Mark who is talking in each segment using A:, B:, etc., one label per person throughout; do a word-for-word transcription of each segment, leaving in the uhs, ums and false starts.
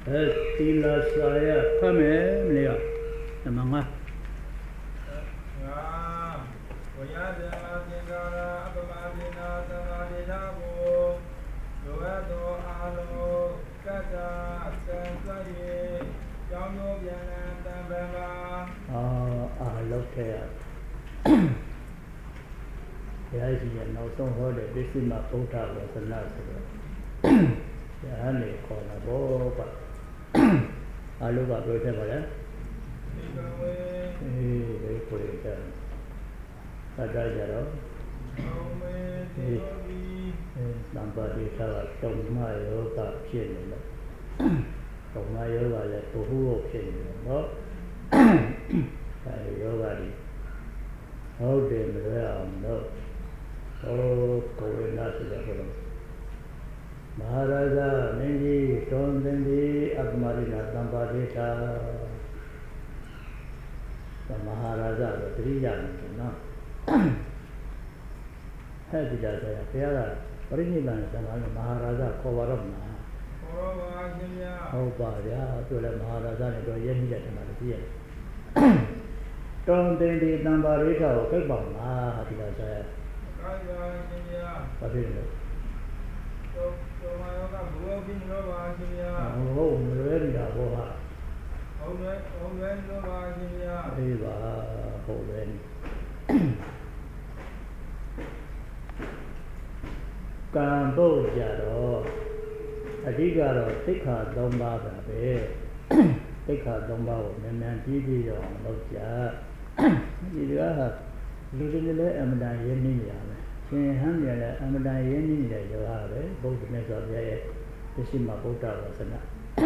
A: Tila saya kame melihat nama ngah.
B: Ngah, wajah dengan tingkara apa madina tamadina bu, doa doa lo kata sentuhi, jangan biarkan tambah.
A: Ah, ah, lokal. Ya sih, nau song hole besi mak kota wasana sebab. Ya ni kona bopa. Alu ka berita mana? Eh, very good. Ada jaro. Eh, nampak di sana tongma yoga sini lah. Tongma yoga le tuhu sini lah. Kalau yoga di, how they mereka amno. Oh, kau nak sudah belum? Maharaja, Nengi, Tom Dendi, Abmari Natam Padita. Maharaja, Trijan, no. Hai tidak saya, tiada. Perinilan sama Maharaja Kowaram. Oh, pada tu le Maharaja ni tu yang ni macam mana dia? Tom Dendi Natam Padita, kau bangga tidak saya. Apa ini? Oh, mungkin ya, boha. Oh, mungkin tu bahagia. Iya, mungkin. Kamboja, adiga ro tikha domba babe. Tikha domba ko memang jadi orang lokja. Jadi ah, dulu le amadan yeni ya. Sinhan ya le amadan yeni ya jawa be. Buddha ne so ya Desi ma Buddha wasana.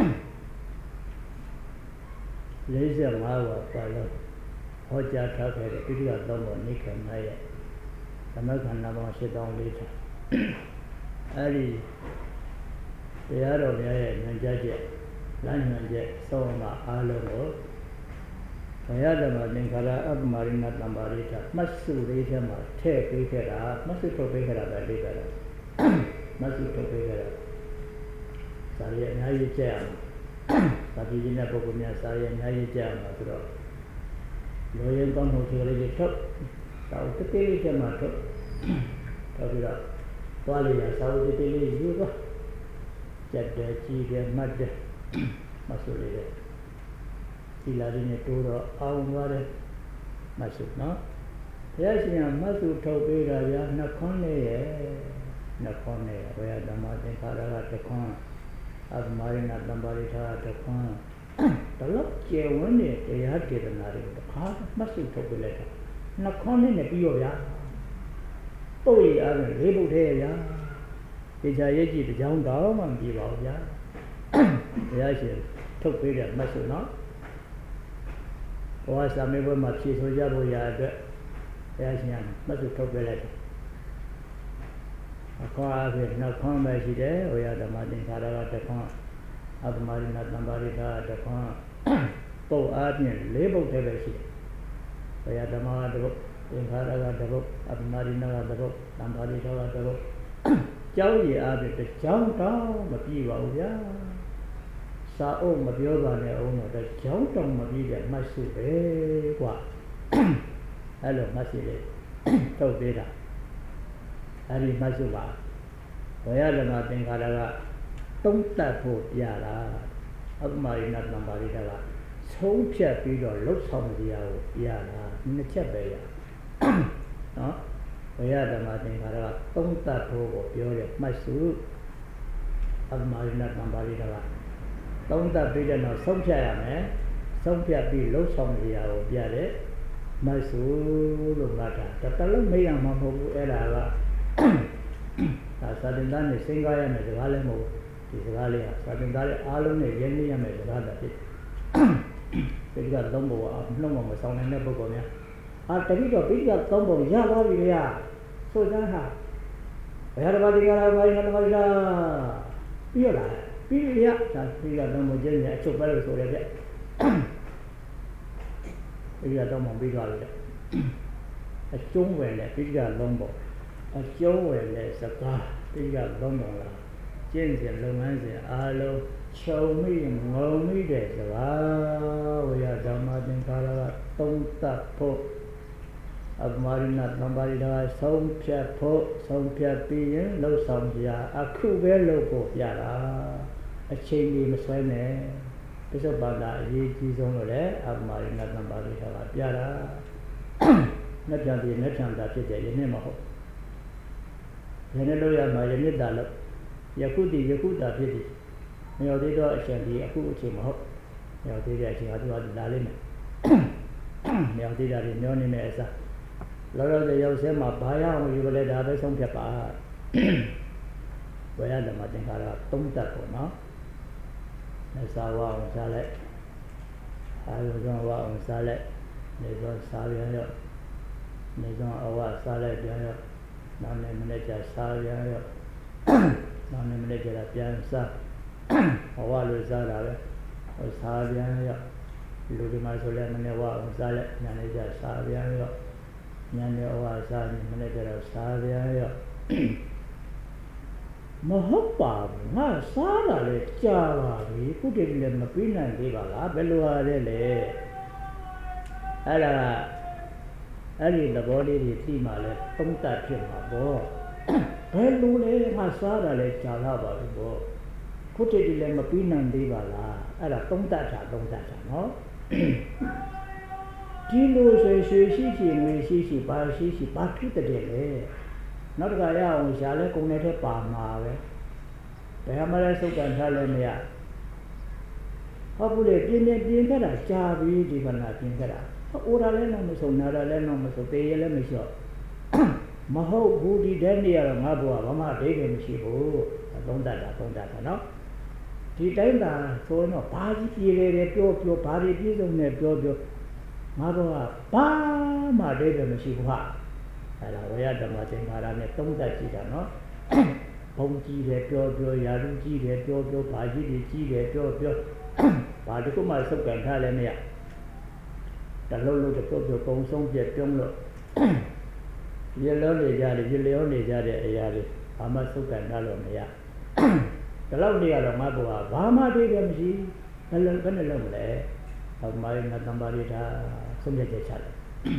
A: Leza mawa pala. Hoja tha ke tiga domba nikha maya. Samakan nama sedang leta. Ariတရားတော်များရဲ့ဉာဏ်ကြချက်လမ်းညွှန်ချက်စောင့်မှာအားလုံးကိုဘုရားဓမ္မသင်္ခါရအပ္ပမရိဏတံပါရိဋ္ဌမှတ်စုလေးထဲမှာထည့်ပေးခဲ့တာမှတ်စုထုတ်ပေးခဲ့တာပဲလေးပဲမှတ်စုထုတ်ပေးခဲ့တာစာရည်အများကြီးကျက်အောင်ဗာတိကြီးနဲ့ပုဂ္ဂိုလ်များစာရည်အများကြီးကျက်အောင်ဆိုတော့လိုရင်းကောင်းမှုတွေလေးထုတ်တော့တတိလေးထဲမှာထုတ်ထုတ်ပြီးတော့သွားလေရစာဝတ္တိလေးယူသွားကြက်တယ်ကြီးတယ်မှတ်တယ်မဆိုလေတယ်ဒီလာရင်းနဲ့တိုးတော့အောင်သွားတယ်မဆိုနော်ဘုရားရှင်ကမဆုထုတ်ပေးတာဗျာနှခွန်းနဲ့ရဲ့နှခွန်းနဲ့ဘုရားဓမ္မသင်္ခါရကတခွန်းအပ္ပမရိဏတံပါရိဋ္ဌတခွန်းတလောက်ကျေဝန်းတဲ့တရားဒေသနာတွေကိုတစ်ခါမဆုထုတ်ပေးလိုက်တာနှခွန်းနဲ့ပြီးတော့ဗျာပုတ်ရအားဖြင့်လေးပုတ်သေးရဲ့ဗျာဒီချာရဲ့ကြည့်တစ်ကြောင်းတော့မှမကြည့်ပါဘူးဗျာဘုရားရှင်ထုတ်ပေးတဲ့မဆုနော်ဘဝစာမေးပွဲမှာဖြေဆိုကြဖို့ရာအတွက်ဘုရားရှင်ကမဆုထုတ်ပေးလိုက်တယ်အခေါ်အားဖြင့်နှခွန်းပဲရှိတယ်ဟောရဓမ္မသင်္ခါရကတခွန်းအပ္ပမရိဏတံပါရိဋ္ဌတခွန်းပုတ်အားဖြင့်လေးပုတ်တည်းပဲရှိတယ်ဘုရားဓမ္မကတပုတ်သင်္ခါရကတပုတ်အပ္ပမရိဏကတပုတ်တံပါရိဋ္ဌကတပုတ်ကျောင်းကြီးအားဖြင့်တစ်ကျောင်းတော့မပြည့်ပါဘူးဗျာစာအုပ်မပြောပါနဲ့အောင်တော့တစ်ကျောင်းတော့မပြည့်တဲ့မှတ်စုပဲကွာအဲ့လိုမှတ်စုလေးထုတ်ပေးတာအဲ့ဒီမှတ်စုပါဘုရားဓမ္မသင်္ခါရကသုံးသပ်ဖို့ပြတာအပ္ပမရိဏတံပါရိဋ္ဌကဆုံးဖြတ်ပြီးတော့လှုပ်ဆောင်ကြရကိုပြတာနှစ်ချက်ပဲရနော်ဘုရားဓမ္မသင်္ခါရကသုံးသပ်ဖို့ကိုပြောတဲ့မှတ်စုအပ္ပမရိဏတံပါရိဋ္ဌကသုံးသပ်ပြီးတဲ့နောက်ဆုံးဖြတ်ရမယ်ဆုံးဖြတ်ပြီးလှုပ်ဆောင်ကြရကိုပြတဲ့မှတ်စုလို့ငါတာတလုံးမေးရမှာမဟုတ်ဘူးအဲ့ဒါကဒါသာသနာ့နဲ့စဉ်းစားရမယ်စကားလည်းမဟုတ်ဒီစကားလေးကသာသနာ့ရဲ့အားလုံးနဲ့ရင်းနှီးရမယ်စကားပဲဖြစ်တယ်ဒီကသုံးဖို့အနှုတ်မဆောင်နိုင်တဲ့ပုဂ္ဂိုလ်များအာတတိတော့ပိဋကသုံးဖို့ရသွားပြီလေဆိုကြဟာဘုရားဓမ္မသင်္ခါရဘာရင်ဓမ္မလာပြီးရလားပြီးရသာပိဋကသုံးဖို့ကျင်းနေအချုပ်ပဲလို့ဆိုရတဲ့ပိဋကသုံးဖို့ပြီးသွားပြီအကျုံးဝင်တဲ့ပိဋကသုံးဖို့အကျုံးဝင်တဲ့စကားပိဋကသုံးဖို့လားကျင့်စဉ်လုပ်ငန်းစဉ်အားလုံးခြုံမိငုံမိတဲ့စကားဝိယဓမ္မသင်္ခါရကသုံးသပ်ဖို့အပမရိဏသံပါရိဒါဆုံးဖြတ်ဖို့ဆုံးဖြတ်ပြီးရင်လှုပ်ဆောင်ကြအခုပဲလုပ်ဖို့ပြတာအချိန်ကြီးမဆွဲနဲ့ပစ္စုပ္ပန်တာအရေးကြီးဆုံးလို့လည်းအပမရိဏသံပါရိဒါကပြတာနှစ်ပြန်ပြီးနှစ်ပြန်တာဖြစ်တယ်ယနေ့မဟုတ်ယနေ့လို့ရမှာယနေ့တာလို့ယခုတည်ယခုတာဖြစ်တယ်မရောက်သေးတော့အချိန်ဒီအခုအချိန်မဟုတ်မရောက်သေးတဲ့အချိန်ကသူကလာလိမ့်မယ်မရောက်သေးတာတွေမျောနေတဲ့အစားလောလောဆယ်ရောက်စဲမှာဘာရအောင်ယူလဲဒါပဲဆုံးဖြတ်ပါဝေယဓမ္မသင်္ခါရသုံးတတ်ပေါ့နော်နေသာဝအောင်စားလိုက်အာယုဇောဝအောင်စားလိုက်နေသောစားပြန်ရောနေသောအဝစားလိုက်ပြန်ရောနောက်နေမနေ့ကျစားပြန်ရောနောက်နေမနေ့ကျပြန်စားအဝလို့စားတာပဲဟိုစားပြန်ရောလူဒီမှာဆိုလဲမနေ့ဝအောင်စားလိုက်ညနေကျစားပြန်ရောညနေအဝစားနေမနေ့ကျတော့စားပြန်ရောမဟုတ်ပါဘူးငါစားတာလေကြာပါပြီခုတည်းလည်းမပြီးနိုင်သေးပါလားဘယ်လိုရလဲလေအဲ့ဒါအဲ့ဒီသဘောလေးတွေသိမှလဲသုံးတတ်ဖြစ်မှာပေါ့ဘယ်လိုလဲငါစားတာလေကြာလာပါပြီပေါ့ခုတည်းလည်းမပြီးနိုင်သေးပါလားအဲ့ဒါသုံးတတ်တာသုံးတတ်တာနော်ဒီလိုဆိုရွှေရှိရှိငွေရှိရှိပါရှိရှိပါဖြစ်တဲ့လေနောက်တစ်ခါရအောင်ရှားလဲကုန်တဲ့ထက်ပါမှာပဲဘယ်မှာလဲစုပ်ကန်ထားလဲမရဟုတ်ဘူးလေပြင်းပြင်းပြင်းခဲ့တာကြာပြီဒီကနာပြင်းခဲ့တာအိုးတာလည်းတော့မစုံနာတာလည်းတော့မစုံသေးရလည်းမလျှော့မဟုတ်ဘူးဒီတဲ့နေရတော့ငါဘုရားဘာမှအဓိပ္ပာယ်မရှိဘူးသုံးတတ်တာသုံးတတ်တာနော်ဒီတိုင်းသာဆိုတော့ဘာကြီးပြေလေတယ်ပြောပြောဘာတွေပြည့်စုံနေပြောပြောငါဘုရားဘာမှအဓိပ္ပာယ်မရှိဘူးဟာအဲ့ဒါဝေယဓမ္မသင်္ခါရနဲ့သုံးတတ်ကြည့်တာနော်ဘုံကြီးတယ်ပြောပြောရာလူကြီးတယ်ပြောပြောဘာကြီးတွေကြီးတယ်ပြောပြောဘာတခုမှစုပ်ကန်ထားလည်းမရတလုံးလုံးတပြောပြောကုံဆုံးပြပြုံးလို့ရေလုံးနေကြတယ်ရေလျောနေကြတဲ့အရာတွေဘာမှစုပ်ကန်ထားလို့မရဒီလောက်နေရတော့ငါဘုရားဘာမှတည်းလည်းမရှိဘယ်လိုဘယ်နဲ့လုပ်မလဲအမိုင်းငါတံပါရိတာဆုံးဖြတ်ချက်ချတယ်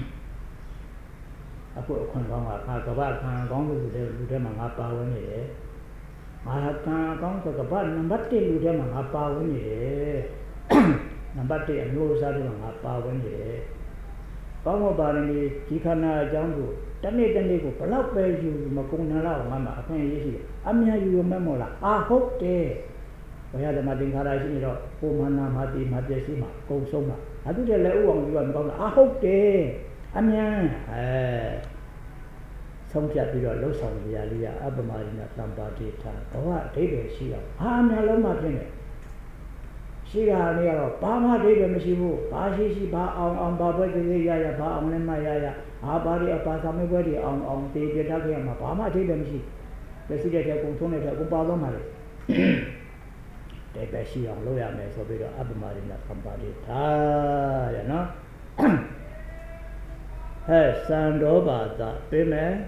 A: အခုအခွင့်ကောင်းကငါကဘာခံကောင်းလို့လူတွေမှာငါပါဝင်နေတယ်ငါခံကောင်းဆိုကဘာနံပါတ်တစ်လူတွေမှာငါပါဝင်နေတယ်နံပါတ်တစ်အမျိုးအစားတွေမှာငါပါဝင်နေတယ်ကောင်းမပါရင်ဒီခန္ဓာအကြောင်းကိုတနေ့တနေ့ကိုဘလောက်ပဲယူမကုန်နိုင်တော့ငါမှာအခွင့်အရေးရှိတယ်အများယူရမယ်မို့လားအာဟုတ်တယ်ဘယ်ရဓမ္မသင်္ခါရရှိနေတော့ပုံမှန်နာမတိမပျက်စီးမှာကုံဆုံးမှာအဲ့ဒါတည်းလည်းဥအောင်ယူရမကောင်းလားအာဟုတ်တယ်အမြန်အဲဆုံးဖြတ်ပြီးတော့လှုပ်ဆောင်ကြရလေးရအပမရိဏသံပါတိထာဘဝအဓိပ္ပာယ်ရှိအောင်ဟာအမြန်လုံးမှဖြစ်နေရှိတာနေတော့ဘာမှအဓိပ္ပာယ်မရှိဘူးဘာရှိရှိဘာအောင်အောင်ဘာပွဲသေးသေးရရဘာအောင်လည်းမရရအာဘာတွေအပါသမေပွဲတွေအောင်အောင်တေးပြထားခဲ့ရမှာဘာမှအဓိပ္ပာယ်မရှိလက်ရှိတဲ့တဲ့ကုံဆုံးတဲ့တဲ့ကုံပါတော့မှာလေတဲ့ပဲရှိအောင်လုပ်ရမယ်ဆိုပြီးတော့အပမရိဏသံပါတိထာရနော်ဟဲ့စံတော်ဘာသာပြေးမယ်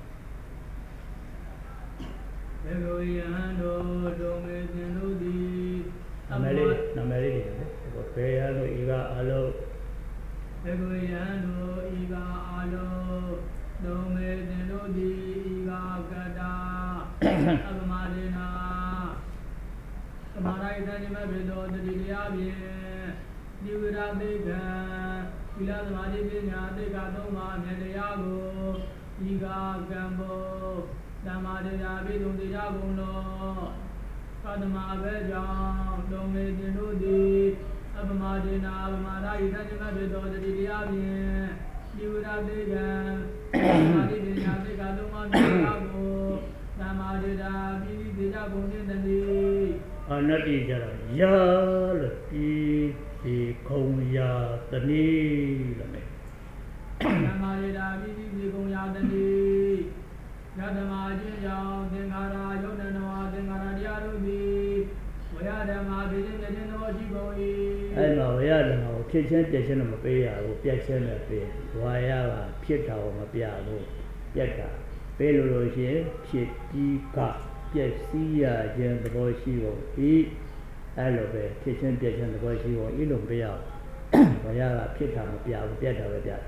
B: ဘေဂဝိယံတို့ဒုံမေသင်တို့သည်
A: နာမည်လေးနာမည်လေးတွေပဲဘေယံတို့ဤကအလုံး
B: ဘေဂဝိယံတို့ဤကအလုံးဒုံမေသင်တို့သည်ဤကကတာအပမဒေနာသမာရိတ္တိမဘေသောတတိတရားဖြင့်ဒီဝိရသေကံဝိလာသမာဓိပညာသေကသုံးပါးမြတ်တရားကိုဤကကံဘောဓမ္မတရားပြည့်စုံတရားကုန်သောသတ္တမအဘဲကြောင့်ဒုံမေတင်တို့သည်အပမဒေနာအပမရာဤတတိမဘေသောတတိတရားဖြင့်ဒီဝိရသေကံသမာဓိပညာသေကသုံးပါးမြတ်တရားကိုဓမ္မတရားပြည့်စုံတရားကုန်ခြင်းတည်း
A: အနတ္တိကြတော့ယာလို့ပြီးဒီခုံရာတနည်းလို့မယ်
B: ဓမ္မရေတာပိပိဒီကုံရာတတိယဓမ္မအချင်းကြောင့်သင်္ခါရယုတ်တနောသင်္ခါရတရားတို့သည်ဝေယဓမ္မဖြစ်ခြင်းဖြစ်ခြင်းသောအရှိကုန်၏
A: အဲ့မှာဝေယဓမ္မကိုဖြစ်ခြင်းပြည့်ခြင်းတော့မပေးရဘူးပြည့်ခြင်းလည်းပေးဝါယကဖြစ်တာကိုမပြဘူးပြတ်တာပေးလို့လို့ရှိရင်ဖြစ်ပြီးကပျက်စီးရခြင်းသဘောရှိဖို့ဤအဲ့လိုပဲဖြစ်ချင်းပြက်ချင်းသဘောရှိဖို့ဤလိုမပြအောင်ဘုရားကဖြစ်တာမပြဘူးပြတ်တာပဲပြတ်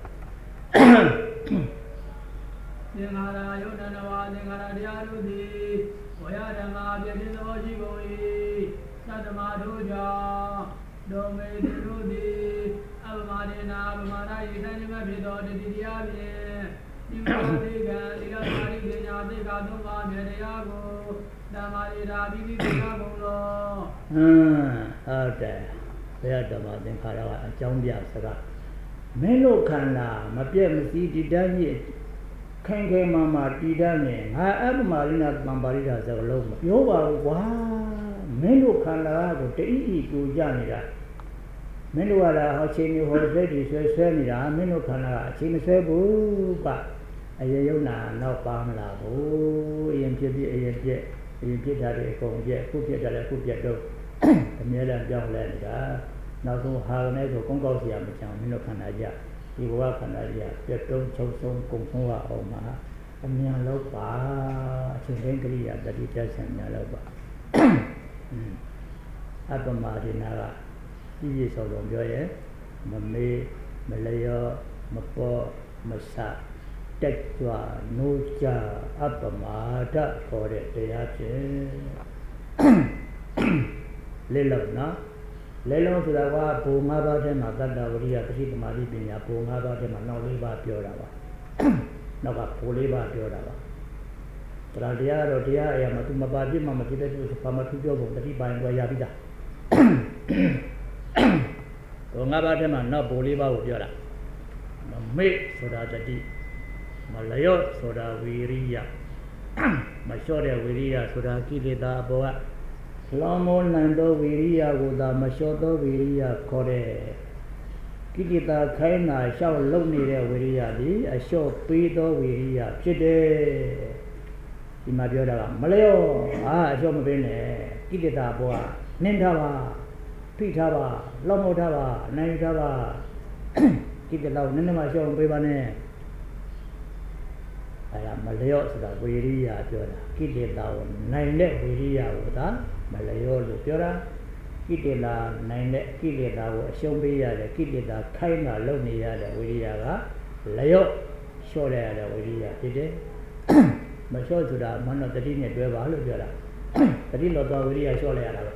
B: သင်္ခါရယုတ်တဏဝါသင်္ခါရတရားတို့သည်ဝရဓမ္မပြည့်စုံသောရှိကုန်၏သတ္တမတို့ကြောင့်ဒုမေတိတို့သည်အပမဒေနာပမာဒဤတန်မြတ်ဖြစ်သောတတိတရားဖြင့်ဒီဝါဒီကံဒီကသာရိပညာသိက္ခာသုံးပါးမြတ်တရားကိုဓမ္မရိတာပြီးပြီးသိရကုန်သော
A: ဟမ်ဟုတ်တယ်ဘုရားဓမ္မသင်္ခါရကအကြောင်းပြစကားမင်းတို့ခန္ဓာမပြည့်မစည်းတည်တတ်ကြီးခိုင်ခိုင်မာမာတည်တတ်နေငါအပမရိနာပံပါရိတာစကားလုံးမပြောပါဘူးကွာမင်းတို့ခန္ဓာကိုတအိအိကိုကြနေတာမင်းတို့ကလည်းဟောချင်းမျိုးဟောစိတ်တွေဆွဲဆွဲနေတာမင်းတို့ခန္ဓာကအချင်းမဆွဲဘူးကအရေယုံနာတော့ပါမလားဘူးအရင်ဖြစ်ပြီးအရင်ပြက်အရင်ဖြစ်တာတွေအကုန်ပြက်ခုဖြစ်တာလည်းခုပြက်တော့အများနဲ့ပြောင်းလဲနေတာနောက်ဆုံးဟာနဲ့ဆိုကုန်းကောက်เสียမချအောင်မင်းတို့ခန္ဓာကြဒီဘဝခန္ဓာကြီးပြက်တုံးချုပ်ဆုံးကုန်ဆုံးရအောင်မှာအမြန်လောက်ပါအချိန်တိုင်းကလေးရတတိကျဆံများလောက်ပါအပ္ပမဒေနာကပြည့်ပြည့်စုံစုံပြောရဲမမေးမလျောမပေါ်မဆတက်ကြွနိုးကြအပ္ပမာဒခေါ်တဲ့တရားဖြင့်လေးလုံးနော်လေးလုံးဆိုတာကဘူ၅ပါးထဲမှာတတ္တဝရိယပတိသမာဓိပညာဘူ၅ပါးထဲမှာနောက်၄ပါးပြောတာပါနောက်ကဘူ၄ပါးပြောတာပါတရားတရားတော့တရားအရာမှာသူမပါပြစ်မှမဖြစ်တဲ့သူဘာမှသူပြောဖို့တတိပိုင်းကိုရပြီးသားဘူ၅ပါးထဲမှာနောက်ဘူ၄ပါးကိုပြောတာမမေ့ဆိုတာတတိမလျော့ဆိုတာဝီရိယမလျှော့တဲ့ဝီရိယဆိုတာကိလေသာအပေါ်ကလောမောနန္တောဝီရိယကိုသာမလျှော့သောဝီရိယခေါ်တဲ့ကိလေသာခိုင်းတာလျှောက်လုံနေတဲ့ဝီရိယသည်အလျှော့ပေးသောဝီရိယဖြစ်တယ်ဒီမှာပြောတာကမလျော့အာအလျှော့မပေးနဲ့ကိလေသာအပေါ်ကနင်းထားပါဖိထားပါလောမောထားပါနိုင်ထားပါကိလေသာနင်းနေမှလျှော့မပေးပါနဲ့အဲ့ဒါမလျော့ဆိုတာဝီရိယပြောတာကိလေသာကိုနိုင်တဲ့ဝီရိယကိုသာမလျော့လို့ပြောတာကိလေသာနိုင်တဲ့ကိလေသာကိုအရှုံးပေးရတဲ့ကိလေသာခိုင်းတာလုပ်နေရတဲ့ဝီရိယကလျော့လျှော့ရတဲ့ဝီရိယဖြစ်တယ်မလျှော့ဆိုတာမနောတတိနဲ့တွဲပါလို့ပြောတာတတိလို့တော့ဝီရိယလျှော့လိုက်ရတာပဲ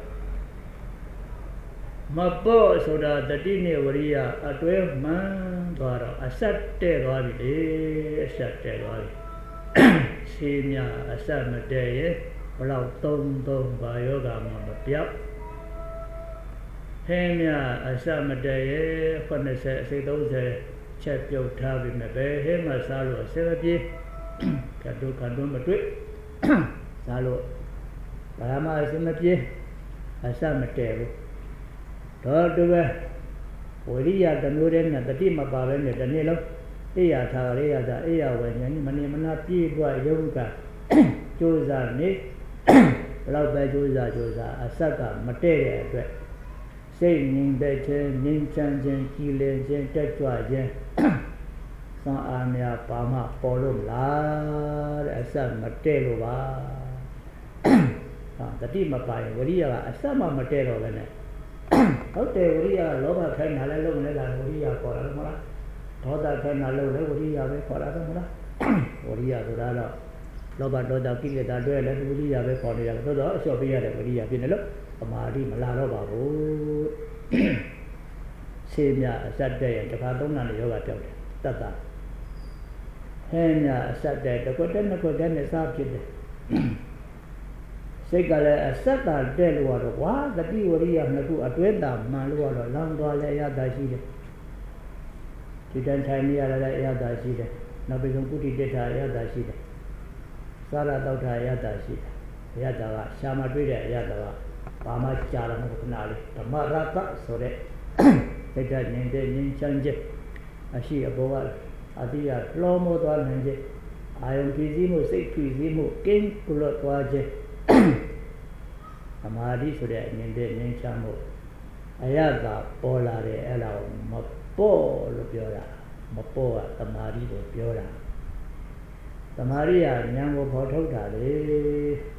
A: မပေါ့ဆိုတာတတိနဲ့ဝရိယအတွဲမှန်သွားတော့အဆက်တဲ့သွားပြီလေအဆက်တဲ့သွားပြီဆေးမြအဆက်မတဲ့ရဲ့ဘလောက်သုံးသုံးပါယောဂမှာမပြောက်ဟင်းမြအဆက်မတဲ့ရဲ့ခုနှစ်ဆယ်အစိသုံးဆယ်ချက်ပြုတ်ထားပြီမဲ့ပဲဟင်းမစားလို့အစမပြေကတုကတုမတွေ့စားလို့ဘာမှအစမပြေအဆက်မတဲ့ဘူးတော့တူပဲဝိရိယတမျိုးတည်းနဲ့တတိမပါပဲနဲ့တနေ့လုံးအိယာသာရိယသာအိယာဝဉ္ဇဉ်မနေမနာပြေးသွားယုံကကြိုးစားနေဘလောက်ပဲကြိုးစားကြိုးစားအဆက်ကမတည့်တဲ့အတွက်စိတ်ငြိမ်သက်ခြင်းငြိမ်ချမ်းခြင်းကြည်လင်ခြင်းတက်ကြွခြင်းစွမ်းအားများပါမှပေါ်လို့မလားတဲ့အဆက်မတည့်လို့ပါဟာတတိမပါရင်ဝိရိယကအဆက်မှမတည့်တော့ပဲနဲ့ဟုတ်တယ်ဝိရိယလောဘခိုင်းတာလည်းလုံးလည်းလားဝိရိယခေါ်တာမလားဒေါသခိုင်းတာလုံးလည်းဝိရိယပဲခေါ်တာမလားဝိရိယဆိုတာတော့လောဘဒေါသကိလေသာတွဲလည်းဝိရိယပဲခေါ်နေရတယ်သို့တော့အလျှော့ပေးရတဲ့ဝိရိယဖြစ်နေလို့ပမာဒိမလာတော့ပါဘူးဆေးမြအဆက်တဲ့ရင်တစ်ခါသုံးနာနဲ့ယောဂပြောက်တယ်တတ်တာဟဲမြအဆက်တဲ့တစ်ခွက်တစ်နှစ်ခွက်တစ်နဲ့စားဖြစ်တယ်စိတ်ကလည်းအဆက်တာတဲ့လို့ရတော့ဝါတတိဝရိယနှစ်ခုအတွဲတာမှန်လို့ရတော့လောင်သွားလဲအရသာရှိတယ်ဒီတန်ထိုင်နေရလည်းအရသာရှိတယ်နောက်ပြီးဆုံးကုတိတက်တာအရသာရှိတယ်စားရတောက်တာအရသာရှိတယ်အရသာကရှာမတွေ့တဲ့အရသာကဘာမှကြာတော့မဟုတ်ခဏလေးဓမ္မရတဆိုတဲ့စိတ်ဓာတ်ငြိမ်တဲ့ငြိမ်ချမ်းခြင်းအရှိအဘောကအတိယလောမောသွားနိုင်ခြင်းအာယုံကြည်စည်းမှုစိတ်ကြည်စည်းမှုကင်းကုလသွားခြင်းသမာဓိဆိုတဲ့ငြိမ်တဲ့ငြိမ်ချမ်းမှုအရသာပေါ်လာတယ်အဲ့ဒါကိုမပေါ်လို့ပြောတာမပေါ်ကသမာဓိကိုပြောတာသမာဓိကဉာဏ်ကိုပေါ်ထုတ်တာလေဉာဏ်ဆို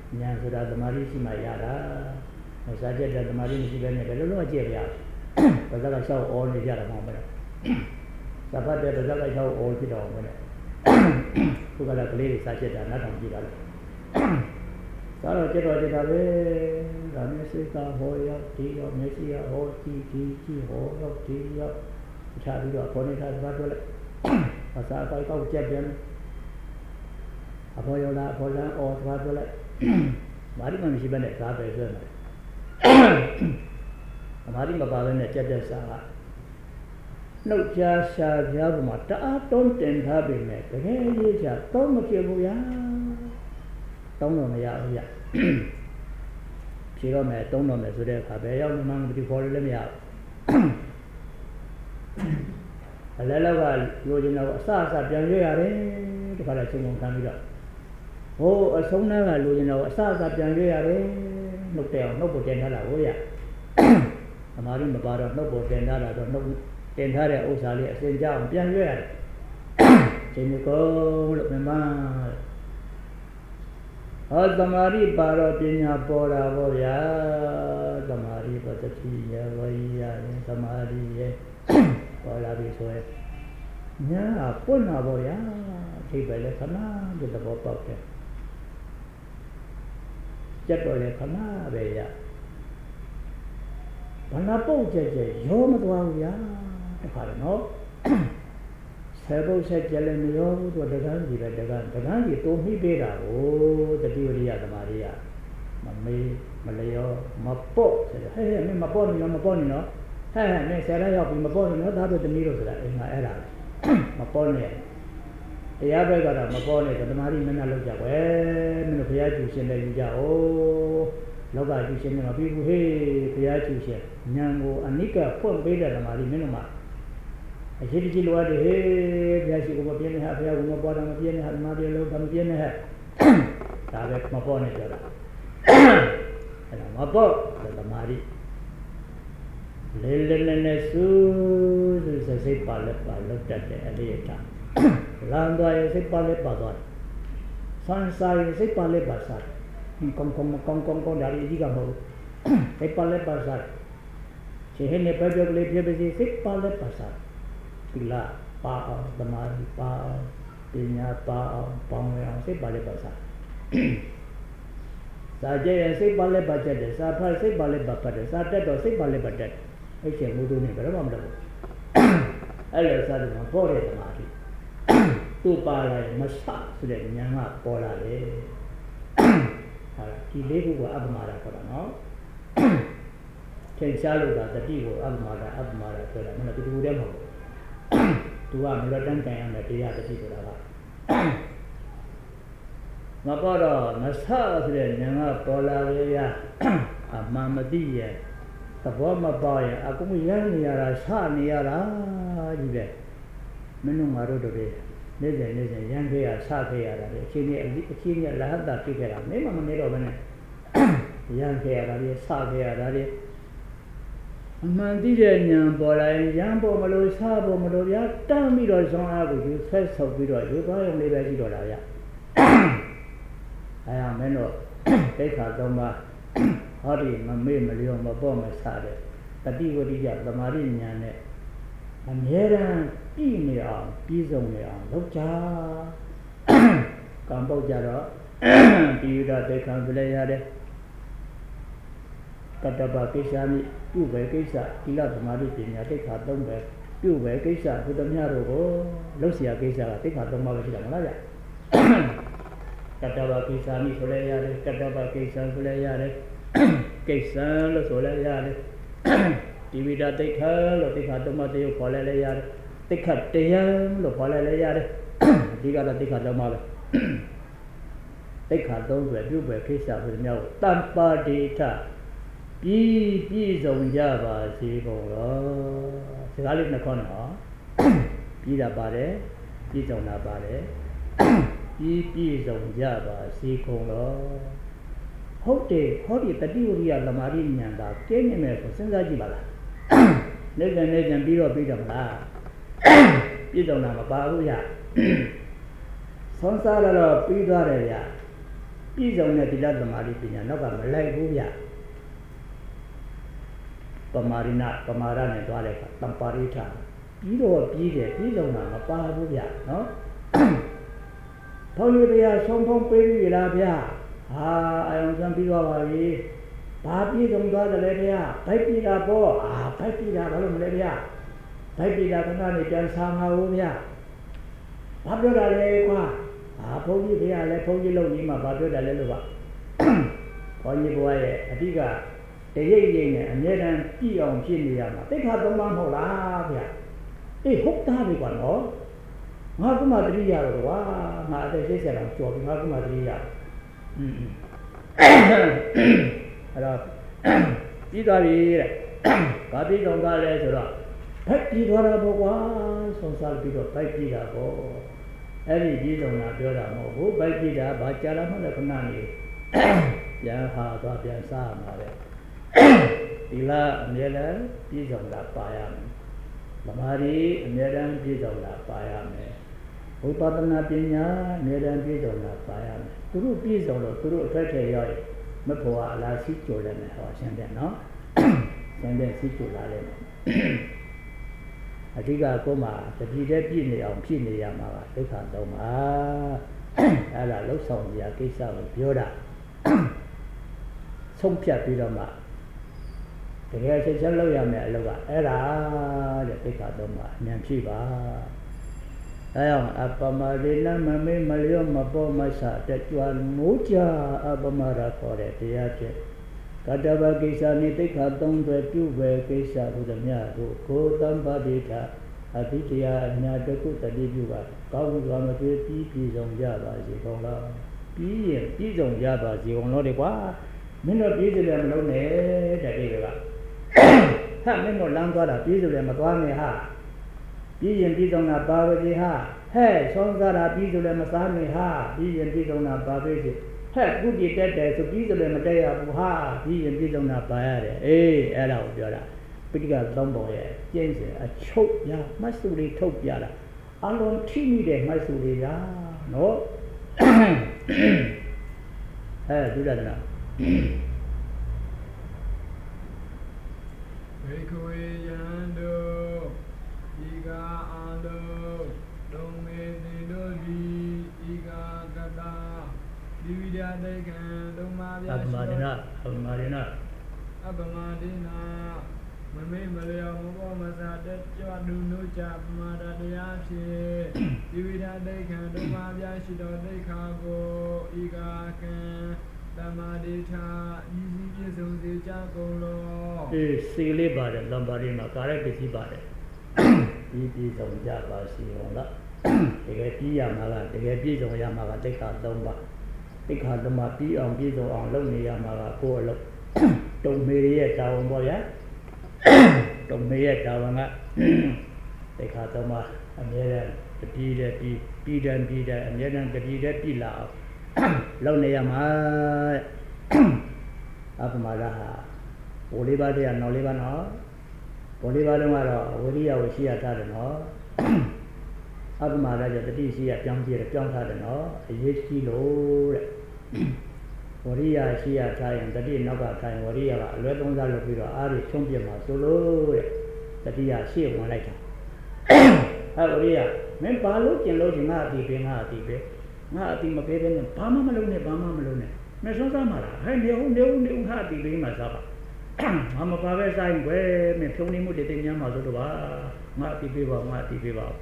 A: ဆိုတာသမာဓိရှိမှရတာစာချက်တဲ့သမာဓိမရှိဘဲနဲ့ဘယ်လိုလုပ်ကြည့်ရပါ့ဘာသာကရှောက်အော်နေကြတာမဟုတ်ဘူးစာဖတ်တဲ့ဘာသာကရှောက်အော်ဖြစ်တော့ဘူးနဲ့ခုကလည်းကလေးတွေစာချက်တာနားထောင်ကြည့်ပါလို့သာတော့ကြတော့ကြတာပဲဒါမျိုးစိတ်ကဟောရောက်ဒီရောက်မျက်စိကဟောကြည့်ကြည့်ကြည့်ဟောရောက်ဒီရောက်ချပြီးတော့ခေါင်းနဲ့ထားသွားတော့လေဘာသာကိုကောက်ကြက်ပြန်အဖေရောလားအဖေလန်းအော်သွားတော့လေမာရီမရှိဘဲနဲ့စားပဲဆွဲတယ်အမာရီမပါဘဲနဲ့ကြက်တဲ့စားကနှုတ်ကြားရှားကြားပေါ်မှာတအားတုံးတင်ထားပေမဲ့တကယ်ရေးချသုံးမဖြစ်ဘူးဗျာတုံးတော့မရဘူးဗျဖြေတော့မယ်တုံးတော့မယ်ဆိုတဲ့အခါပဲရောက်မှန်းမသိခေါ်လို့လည်းမရဘူးအလဲလောက်ကလိုချင်တော့အစအစပြန်ရွေးရတယ်တခါလည်းချိန်ကုန်ခံပြီးတော့ဟိုအဆုံးသားကလိုချင်တော့အစအစပြန်ရွေးရတယ်နှုတ်တယ်အောင်နှုတ်ပေါ်တင်ထားတာဟိုရအမာရီမပါတော့နှုတ်ပေါ်တင်ထားတာတော့နှုတ်တင်ထားတဲ့ဥစ္စာလေးအစင်ကြအောင်ပြန်ရွေးရတယ်ချိန်ကုန်လို့မြမဟောသမာဓိပါတော့ပညာပေါ်တာပေါ့ဗျာသမာဓိပတ္တိယဝိယရင်သမာဓိရဲ့ပေါ်လာပြီဆိုရင်ညာပွင့်လာပေါ့ဗျာထိပ်ပဲလေခဏဒီသဘောပေါက်တယ်ကြက်တော်လေခဏပဲရဘာနာပုတ်ကြက်ကြက်ရောမသွားဘူးဗျာတခါလေနော်ဆယ်ပုတ်ဆက်ကြက်လည်းမရောဘူးသူကတကန်းကြီးပဲတကန်းတကန်းကြီးတိုးမိပေးတာကိုတတိဝရိယသမာဓိရမမေးမလျောမပေါ့ဆိုတော့ဟဲ့ဟဲ့မင်းမပေါ့နေနော်မပေါ့နေနော်ဟဲ့ဟဲ့မင်းဆယ်ရက်ရောက်ပြီမပေါ့နေနော်ဒါတို့တမီးတို့ဆိုတာအိမ်မှာအဲ့ဒါမပေါ့နေတရားဘက်ကတော့မပေါ့နေသမာဓိမနှလောက်ကြွယ်မင်းတို့ဘုရားကျူရှင်လည်းယူကြအောင်လောကကျူရှင်ကပြီးဘူးဟေးဘုရားကျူရှင်ဉာဏ်ကိုအနိကဖွင့်ပေးတဲ့သမာဓိမင်းတို့မှာအရှိတိလိုအပ်တယ်ဟေးဘုရားရှိခိုးမပြင်းနဲ့ဟာဘုရားကမပေါ်တာမပြင်းနဲ့ဟာဓမ္မပြေလို့မပြင်းနဲ့ဟာဒါပဲမပေါ်နဲ့ပြောတာအဲ့ဒါမပေါ်သမာဓိလေလေနဲ့နဲ့စူးစူးစိတ်ပါလက်ပါလောက်တတ်တဲ့အလေးအထားလမ်းသွားရင်စိတ်ပါလက်ပါသွားဆန်းစားရင်စိတ်ပါလက်ပါစားကောင်းကောင်းကောင်းကောင်းကောင်းဒါရီကြီးကမဟုတ်စိတ်ပါလက်ပါစားရှင်ဟင်းနဲ့ပဲပြောကလေးပြပြစီစိတ်ပါလက်ပါစားဒီလားပါအောင်သမာဓိပါအောင်ပညာပါအောင်ပေါင်းရအောင်စိတ်ပါလက်ပါစားစာကြည့်ရင်စိတ်ပါလက်ပါချက်တယ်စာဖတ်စိတ်ပါလက်ပါပတ်တယ်စာတက်တော့စိတ်ပါလက်ပါတက်အဲ့ချက်မိုးတို့နေဘယ်တော့မှမလုပ်ဘူးအဲ့လိုစာတယ်မှာပေါ်တဲ့သမာဓိသူ့ပါလိုက်မဆဆိုတဲ့ဉာဏ်ကပေါ်လာတယ်ဟာဒီလေးခုကအပ္ပမာဒခေါ်တာနော်ထင်ရှားလို့ကတတိကိုအပ္ပမာဒအပ္ပမာဒဆိုတာမဟုတ်တူတူတည်းမဟုတ်ဘူးသူကမလွတ်တမ်းတိုင်ရမယ်တရားတတိဆိုတာကမပေါ်တော့မဆဆိုတဲ့ဉာဏ်ကပေါ်လာရဲ့ရအမှန်မသိရဲ့သဘောမပေါက်ရင်အကုန်ရမ်းနေရတာဆနေရတာကြီးပဲမင်းတို့ငါတို့တို့နေစဉ်နေစဉ်ရမ်းခဲ့ရဆခဲ့ရတာလေအချင်းကြီးအချင်းကြီးလဟတ်တာဖြစ်ခဲ့တာမင်းမမနေတော့ဘဲနဲ့ရမ်းခဲ့ရတာလေဆခဲ့ရတာလေအမှန်သိတဲ့ဉာဏ်ပေါ်လာရင်ရမ်းပေါ်မလို့ဆပေါ်မလို့ဗျာတမ်းပြီးတော့ဆောင်းအားကိုယူဆက်ဆုပ်ပြီးတော့ယူသွားရုံလေးပဲရှိတော့တာဗျာအဲဒါမင်းတို့ဒိဋ္ဌာသုံးပါးဟောဒီမမေ့မလျောမပေါ့မဆတဲ့တတိဝတိယသမာဓိဉာဏ်နဲ့အမြဲတမ်းပြည့်နေအောင်ပြည့်စုံနေအောင်လုပ်ကြကံပုတ်ကြတော့ဒီရဒိဋ္ဌံပြလဲရတယ်ကတ္တပကိစ္စမိပြုပဲကိစ္စသီလသမာဓိပညာဒိဋ္ဌာသုံးပဲပြုပဲကိစ္စဘုဒ္ဓမြတ်တို့ကိုလှုပ်ရှားကိစ္စကဒိဋ္ဌာသုံးပါးပဲရှိတာမလားဗျကတ္တပကိစ္စမိဆိုလဲရတယ်ကတ္တပကိစ္စဆိုလဲရတယ်ကိစ္စလို့ဆိုလဲရတယ်ဒီဝိဒဒိဋ္ဌာလို့ဒိဋ္ဌာသုံးပါးတရုပ်ခေါ်လဲလဲရတယ်တိခတ်တရားလို့ခေါ်လဲလဲရတယ်အဓိကတော့တိခတ်သုံးပါးပဲတိခတ်သုံးပဲပြုပဲကိစ္စဘုဒ္ဓမြတ်ကိုတမ္ပါတိထပြည်ပြည်စုံကြပါစေကုန်တော်စကားလေးနှစ်ခေါက်နော်ပြည်တာပါတယ်ပြည်စုံတာပါတယ်ပြည်ပြည်စုံကြပါစေကုန်တော်ဟုတ်တယ်ဟောဒီတတိဝရိယသမာဓိဉာဏ်သာကျင်းနေမယ်ဆိုစဉ်းစားကြည့်ပါလားနေကြနေကြပြီးတော့ပြီးတော့မလားပြည်စုံတာမပါဘူးရဆွမ်းစားတော့ပြီးသွားတယ်ဗျပြည်စုံတဲ့တိလသမာဓိပညာနောက်ကမလိုက်ဘူးဗျပမာရိနာပမာရနဲ့သွားတဲ့အခါတံပါရိဋ္ဌပြီးတော့ပြီးတယ်ပြည်စုံတာမပါဘူးဗျနော်ဘုန်းကြီးတရားဆုံးဖုံးပေးပြီလားဗျဟာအယုံစံပြီးသွားပါပြီဘာပြည်စုံသွားတယ်လဲဗျဘိုက်ပြည်တာပေါ့အာဘိုက်ပြည်တာဘာလို့မလဲဗျဘိုက်ပြည်တာခဏနေပြန်ဆာမှာဘူးဗျဘာပြောတာလဲကွာအာဘုန်းကြီးတရားလဲဘုန်းကြီးလုံကြီးမှာဘာပြောတာလဲလို့ပါဘုန်းကြီးဘွားရဲ့အဓိကတရိပ်ရိပ်နဲ့အမြဲတမ်းကြည့်အောင်ဖြစ်နေရမှာတိခါသုံးပါမဟုတ်လားဗျအေးဟုတ်သားပြီကွာနော်ငါကမှတတိယတော့ကွာငါအသက်ရှိစရာတော့ကြော်ပြီငါကမှတတိယอืมအဲ့တော့ပြီးသွားပြီတဲ့ဘာပြီးတော့ကားလဲဆိုတော့ဘက်ပြီးသွားတာပေါ့ကွာဆုံးစားပြီးတော့ဘက်ပြီးတာပေါ့အဲ့ဒီပြီးတော့လာပြောတာမဟုတ်ဘူးဘက်ပြီးတာဘာကြာလာမှလည်းခဏနေပြန်ဟာသွားပြန်စားမှာပဲဒီလားအမြဲတမ်းပြီးဆုံးတာပါရမယ်ဗမာရီအမြဲတမ်းပြီးဆုံးတာပါရမယ်ဝိပဿနာပညာအမြဲတမ်းပြီးဆုံးတာပါရမယ်သူတို့ပြီးဆုံးလို့သူတို့အထက်ထည့်ရောက်မဖို့အလားစီကြိုလည်းမယ်ဟောရှင်းတယ်နော်ရှင်းတယ်စီကြိုလာလည်းမယ်အဓိကကိုမှတတိတဲ့ပြည့်နေအောင်ဖြစ်နေရမှာကဒုက္ခတော့မှာအဲ့ဒါလှုပ်ဆောင်စရာကိစ္စကိုပြောတာဆုံးဖြတ်ပြီးတော့မှတကယ်ချက်ချင်းလုပ်ရမယ်အလုပ်ကအဲ့ဒါတဲ့ဒုက္ခတော့မှာအမြန်ဖြစ်ပါအဲအောင်အပမရိနမမေမလျောမပေါ်မဆတဲ့ကြွားမိုးကြအပမရခေါ်တဲ့တရားဖြစ်ကတ္တဗကိစ္စနိတိခါသုံးတွေပြုပဲကိစ္စဘုဒ္ဓမြတ်တို့ကိုတံပါတိထအတိတရားအညာတကုတတိပြုကကောင်းစွာမပြေပြီးပြည်စုံကြပါစေကုန်လားပြီးရင်ပြည်စုံကြပါစေကုန်လို့တဲ့ကွာမင်းတို့ပြည်စုံလည်းမလုံးနဲ့တဲ့တိကဟာမင်းတို့လမ်းသွားတာပြည်စုံလည်းမသွားနဲ့ဟာပြည်ရင်ပြည်စုံတာပါပဲကြီးဟာဟဲ့ဆုံးစားတာပြည်စုံလည်းမစားနဲ့ဟာပြည်ရင်ပြည်စုံတာပါပဲကြီးဟဲ့ကုတိတက်တယ်ဆိုပြီးဆိုလည်းမတက်ရဘူးဟာပြီးရင်ပြည်စုံတာပါရတယ်အေးအဲ့ဒါကိုပြောတာပိဋကသုံးပုံရဲ့ကျင့်စဉ်အချုပ်ရမှတ်စုလေးထုတ်ပြတာအလုံးထိမိတဲ့မှတ်စုလေးရာနော်အဲဒုရဒနာ
B: ဘေကဝေယံတို့ဤကာအာလုံးဒုံမေတိတို့ဒီဤကာကတာဒီဝိဒတေကံဒုံမာပြ
A: အပမဒနာအပမဒနာ
B: အပမဒနာမမေမလျောမဘောမစာတက်ကြွဒုနုကြပမာဒတရားဖြင့်ဒီဝိဒတေကံဒုံမာပြရှိတော်ဒိဋ္ဌာကိုဤကာကံတမာဒိဋ္ဌာဤစည်းပြည့်စုံစေကြကုန်လော
A: အေးစီလေးပါတယ်လမ်းပါရီမှာကာရပစ္စည်းပါတယ်ဒီပြည်စုံကြပါစီဟုတ်လားတကယ်ကြည့်ရမှာလားတကယ်ပြည်စုံရမှာကတိခါသုံးပါတိခါသမပြီးအောင်ပြည်စုံအောင်လုပ်နေရမှာကကိုယ်အလုပ်တုံမေရဲ့တာဝန်ပေါ့ဗျာတုံမေရဲ့တာဝန်ကတိခါသမအမြဲတမ်းတပြည်တဲ့ပြည်ပြည်တန်ပြည်တဲ့အမြဲတမ်းတပြည်တဲ့ပြည်လာအောင်လုပ်နေရမှာအပမရဟာဘိုးလေးပါးတည်းကနောက်လေးပါးနော်ဘိုးလေးပါးတုန်းကတော့ဝိရိယကိုရှိရထားတယ်နော်အပမရကျတတိရှိရပြောင်းပြည့်ပြောင်းထားတယ်နော်အရေးကြီးလို့တဲ့ဝရိယရှိရထားရင်တတိနောက်ကထိုင်ဝရိယကအလွဲသုံးစားလုပ်ပြီးတော့အားရချုံးပြမှာဆိုလို့တဲ့တတိယရှေ့ဝင်လိုက်တာအဲဝရိယမင်းဘာလို့ကျင်လို့ဒီငါအတိပင်ငါအတိပဲငါအတိမပေးဘဲနဲ့ဘာမှမလုပ်နဲ့ဘာမှမလုပ်နဲ့မဆုံးစားမှာလားဟဲ့နေဦးနေဦးနေဦးဟာအတိပေးမှာစားပါငါမပါပဲစားရင်ကွယ်မင်းဖြုံနေမှုတည်တည်များမှာဆိုတော့ပါငါအတိပေးပါငါအတိပေးပါ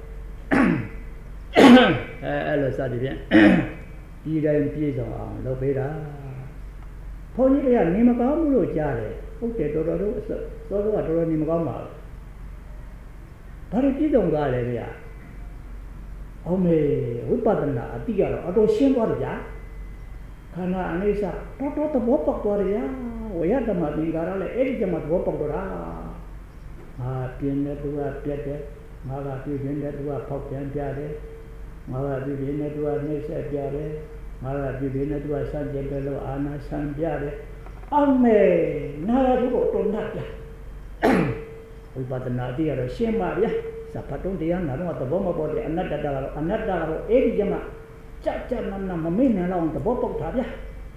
A: အဲအဲ့လိုစသည်ဖြင့်ဒီတိုင်းပြည့်စုံအောင်လုပ်ပေးတာဘုန်းကြီးကနေမကောင်းဘူးလို့ကြားတယ်ဟုတ်တယ်တော်တော်တို့စောစောကတော်တော်နေမကောင်းပါဘူးဘာလို့ပြည့်စုံသွားလဲဗျာအောင်မေဝိပဿနာအတိကတော့အတော်ရှင်းသွားတယ်ဗျာခန္ဓာအနိစ္စတော်တော်သဘောပေါက်သွားတယ်ဗျာဝေယဓမ္မသင်္ကာရလည်းအဲ့ဒီကျမှသဘောပေါက်တော့တာငါပြင်းတဲ့သူကပြက်တယ်ငါကပြင်းတဲ့သူကဖောက်ပြန်ပြတယ်ငါကပြင်းတဲ့သူကနှိမ့်ဆက်ပြတယ်ငါကပြင်းတဲ့သူကစံကြတယ်လို့အာနာဆံပြတယ်အောင်မေနာရသူကိုတုံးတတ်ပြဝိပဿနာအတိကတော့ရှင်းပါဗျာသဘာတုံးတရားနာတော့သဘောမပေါ်တဲ့အနတ္တကတော့အနတ္တကတော့အဲ့ဒီကျမှကြကြနနမမေ့နေလောက်သဘောပေါက်တာဗျာ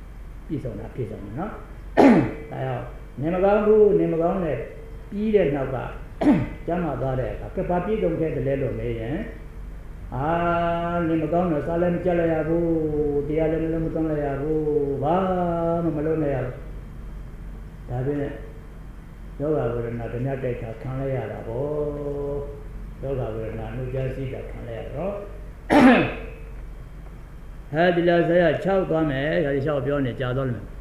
A: ပြည်စုံတာပြည်စုံတယ်နော်ဒါကြောင့်နေမကောင်းဘူးနေမကောင်းတဲ့ပြီးတဲ့နောက်ကကျမ်းမာသွားတဲ့အခါကဘာပြည်စုံခဲ့တယ်လဲလို့မေးရင်အာနေမကောင်းတော့စားလည်းမကြက်လိုက်ရဘူးတရားလည်းလည်းမသွန်းလိုက်ရဘူးဘာမှမလုပ်နိုင်ရဘူးဒါဖြင့်ယောဂဝေဒနာဓမြတိုက်တာခံလိုက်ရတာပေါ့ယောဂဝေဒနာနှုတ်ကြစီတာခံလိုက်ရတော့အဲဒီလားဆရာ၆သွားမယ်ဒါဒီ၆ပြောနေကြာသွားလိမ့်မယ်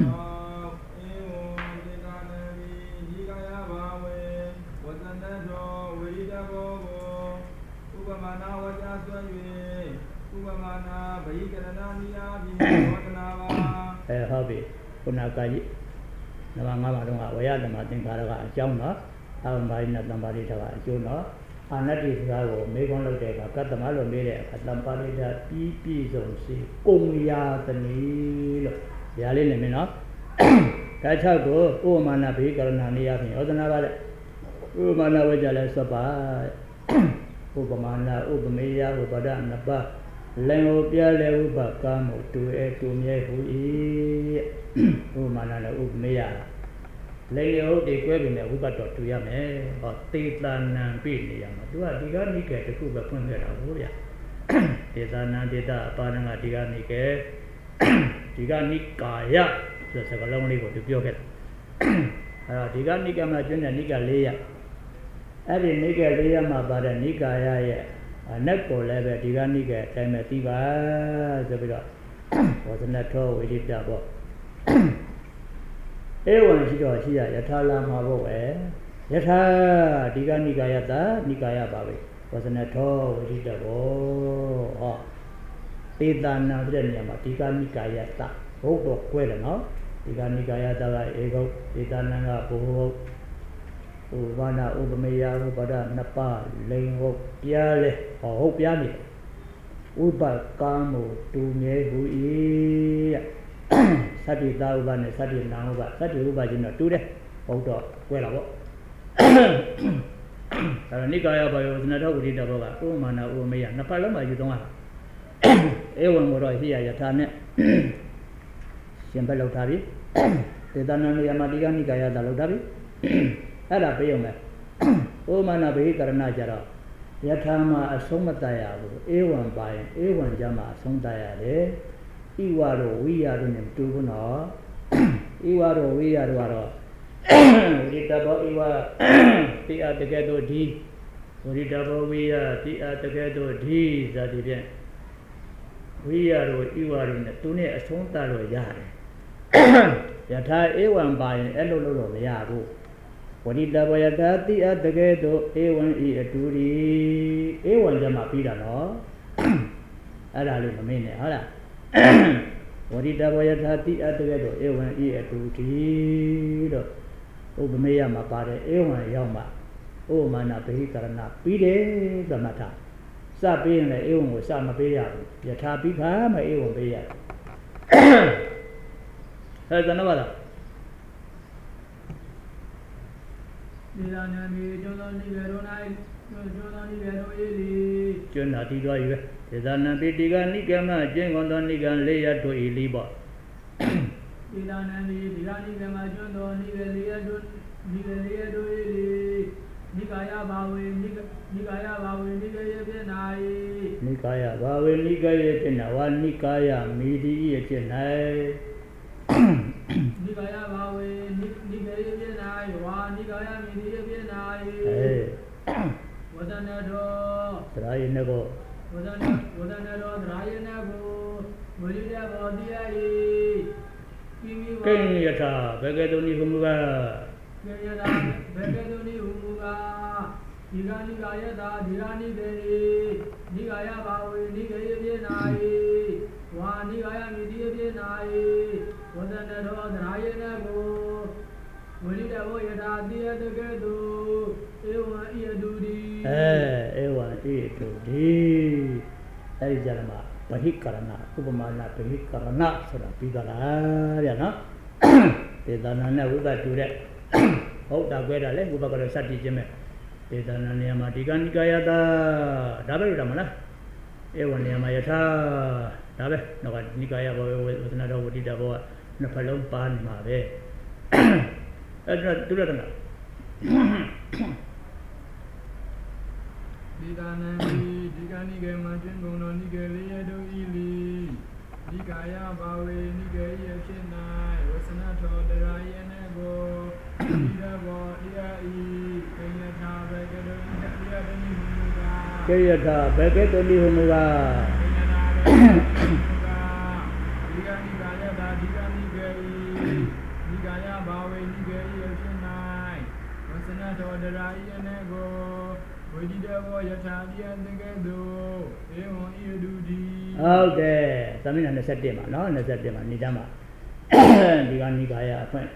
A: အဲဟုတ်ပြီခုနကကြီးနမငါးပါးတော့ဝေယဓမ္မသင်္ခါရကအကြောင်းတော့အာမဘာရိနတံပါရိထကအကျိုးတော့အာနတ္တိစကားကိုမေးခွန်းလုပ်တဲ့အခါကတ္တမလို့မေးတဲ့အခါတံပါရိထပြီးပြည့်စုံစီကုံရာတနည်းလို့ဇာလေးနေမင်းနော်ဒါ၆ကိုဥပမာဏဘေကရဏနေရဖြင့်ဩဒနာပါတဲ့ဥပမာဏဝကြလဲစပါဥပမာဏဥပမေယဥပဒနပလင်ကိုပြလဲဥပကာမတူအဲတူမြဲဟူ၏ဥပမာဏနဲ့ဥပမေယလေရုပ်တွေကွဲပြီးနဲ့ဝိပတ်တော်တူရမယ်ဟောသေတနံပြနေရမှာသူကဒီကနိကေတခုပဲဖွင့်ခဲ့တာဟုတ်ဗျာသေတနံဒေတာအပါဏကဒီကနိကေဒီကနိကာယဆိုစကားလုံးလေးကိုသူပြောခဲ့တယ်အဲတော့ဒီကနိကေမှာကျွန်းတဲ့နိက၄ရအဲ့ဒီနိကေ၄ရမှာပါတဲ့နိကာယရဲ့အနက်ကိုလည်းပဲဒီကနိကေအတိုင်းပဲသိပါဆိုပြီးတော့ဝဇနထောဝိရိတပေါ့ဧဝံရှိတော့ရှိရယထာလာမှာပေါ့ပဲယထာဒီကနိကာယတာနိကာယပါပဲဝဇနထောဝိရိတဘောဟောသေတနာတဲ့နေရာမှာဒီကနိကာယတာဘုတ်တော့ကွဲတယ်နော်ဒီကနိကာယတာကဧကုတ်သေတနာကဘုဟုတ်ဥပနာဥပမေယဥပဒနှစ်ပါးလိန်ဟုတ်ပြားလဲဟောဟုတ်ပြားနေဥပကာမတူမြဲဟူ၏သတ္တိသာဥပနဲ့သတ္တိနာဥပသတ္တိဥပချင်းတော့တူတယ်ဟုတ်တော့ကွဲလာပေါ့ဒါနိကာယဘာယောသနတော်ဝိတ္တဘောကဥပမာနာဥပမေယနှစ်ပတ်လုံးမှာယူသုံးရတာဧဝံကိုတော့ရှိရယထာနဲ့ရှင်ဘက်လောက်ထားပြီသေတနာနေရာမှာဒီကနိကာယတာလောက်ထားပြီအဲ့ဒါပြောမယ်ဥပမာနာဘေကရဏကြတော့ယထာမှာအဆုံးမတတ်ရဘူးဧဝံပါရင်ဧဝံကြမှာအဆုံးတတ်ရတယ်ဣဝါရောဝိယတို့နဲ့တူဘူးနော်ဣဝါရောဝိယတို့ကတော့ဝိတဘောဣဝတိအတကဲ့သို့ဒီဝိတဘောဝိယတိအတကဲ့သို့ဒီဇာတိဖြင့်ဝိယတို့ဣဝါတို့နဲ့သူနဲ့အဆုံးတတ်လို့ရတယ်ယထာဧဝံပါရင်အဲ့လိုလို့တော့မရဘူးဝိတဘောယထာတိအတကဲ့သို့ဧဝံဤအတူဒီဧဝံကြမှာပြီးတာနော်အဲ့ဒါလေးမမင်းနဲ့ဟုတ်လားဝရိတဘောယထာတိအတကဲ့သို့ဧဝံဤအတူဒီတော့ဥပမေယမှာပါတယ်ဧဝံရောက်မှာဥပမာဏဗေဟိကရဏပြီးတယ်သမထစပေးရင်လည်းဧဝံကိုစမပေးရဘူးယထာပိခာမဧဝံပေးရအဲဒါနဘာလား
B: ဒီလာနမီကျောင်းတော်ဒီဘေရောနိုင်ကျောင်းတော်ဒီဘေရောရေးလီ
A: ကျွန်းတာတီသွားယူပဲဒေသနာပိတိကနိကမကျင့်ကုန်သောနိကံလေးရတို့ဤလီပေါ့
B: ဒီလာနမီဒီလာနိကမကျွန်းတော်နိကလေးရတို့နိကလေးရတို့ဤလီနိကာယဘာဝေနိကနိကာယဘာဝေနိကယေဖြစ်၌
A: နိကာယဘာဝေနိကယေဖြစ်၌ဝါနိကာယမီဒီယေဖြစ်၌
B: နိကာယဘာဝေနိနိကယေဖြစ်၌ဝါနိကာယမီဒီယေဖြစ်၌
A: အေး
B: ဝဒနတော်
A: သရာယနေကို
B: ဝဒနဝဒနတော်သရာယနေကိုဝိရိယဘောတိယဤကိမိဝ
A: ကိယထာဘဂေတုနိဟုမူကာ
B: ကိယထာဘဂေတုနိဟုမူကာဒီကနိကာယတာဒီကနိကေနိကာယဘာဝေနိကေယပြေ၌ဝါနိကာယမိတိယပြေ၌ဝဒနတော်သရာယနေကိုဝိရိယဘောယထာတိယတကေတုဧဝံဤအတူဒီ
A: အဲဧဝံဤအတူဒီအဲဒီကြရမှာဗဟိကရဏဥပမာဏဗဟိကရဏဆိုတာပြီးသွားလားဗျာနော်ဒေသနာနဲ့ဝိပတူတဲ့ဟုတ်တာကွဲတာလေဝိပကတော့စတည်ခြင်းပဲဒေသနာနေရာမှာဒီကနိကာယတာဒါပဲလို့တာမလားဧဝံနေရာမှာယထာဒါပဲနောက်ကနိကာယဘောဝေသနာတော်ဝတိတဘောကနှစ်ဖက်လုံးပါနေမှာပဲအဲ့ဒါသူရတနာ
B: ဒီကနံဒီကနိကေမကျွန်းကုန်တော်နိကေလေးရတို့ဤလီဒီကာယဘာဝေနိကေရဖြစ်၌ဝဆနထောတရားယနေကိုဒီရဘောတရားဤကိယထာဘေကတောတရားတနိဟုက
A: ကိယထာဘေကတောနိဟုကကိယထာဘေက
B: ဒီကနိကာယတာဒီကနိကေဒီကာယဘာဝေနိကေရဖြစ်၌ဝဆနထောတရားယနေကိုဝိจิตဘောယထာတိယတကဲ့သို့ဧဝံဤဒုတိ
A: ဟုတ်တယ်သမီးနာ၂၁မှာနော်၂၁မှာနေကြမှာဒီကနိကာယအဖွင့်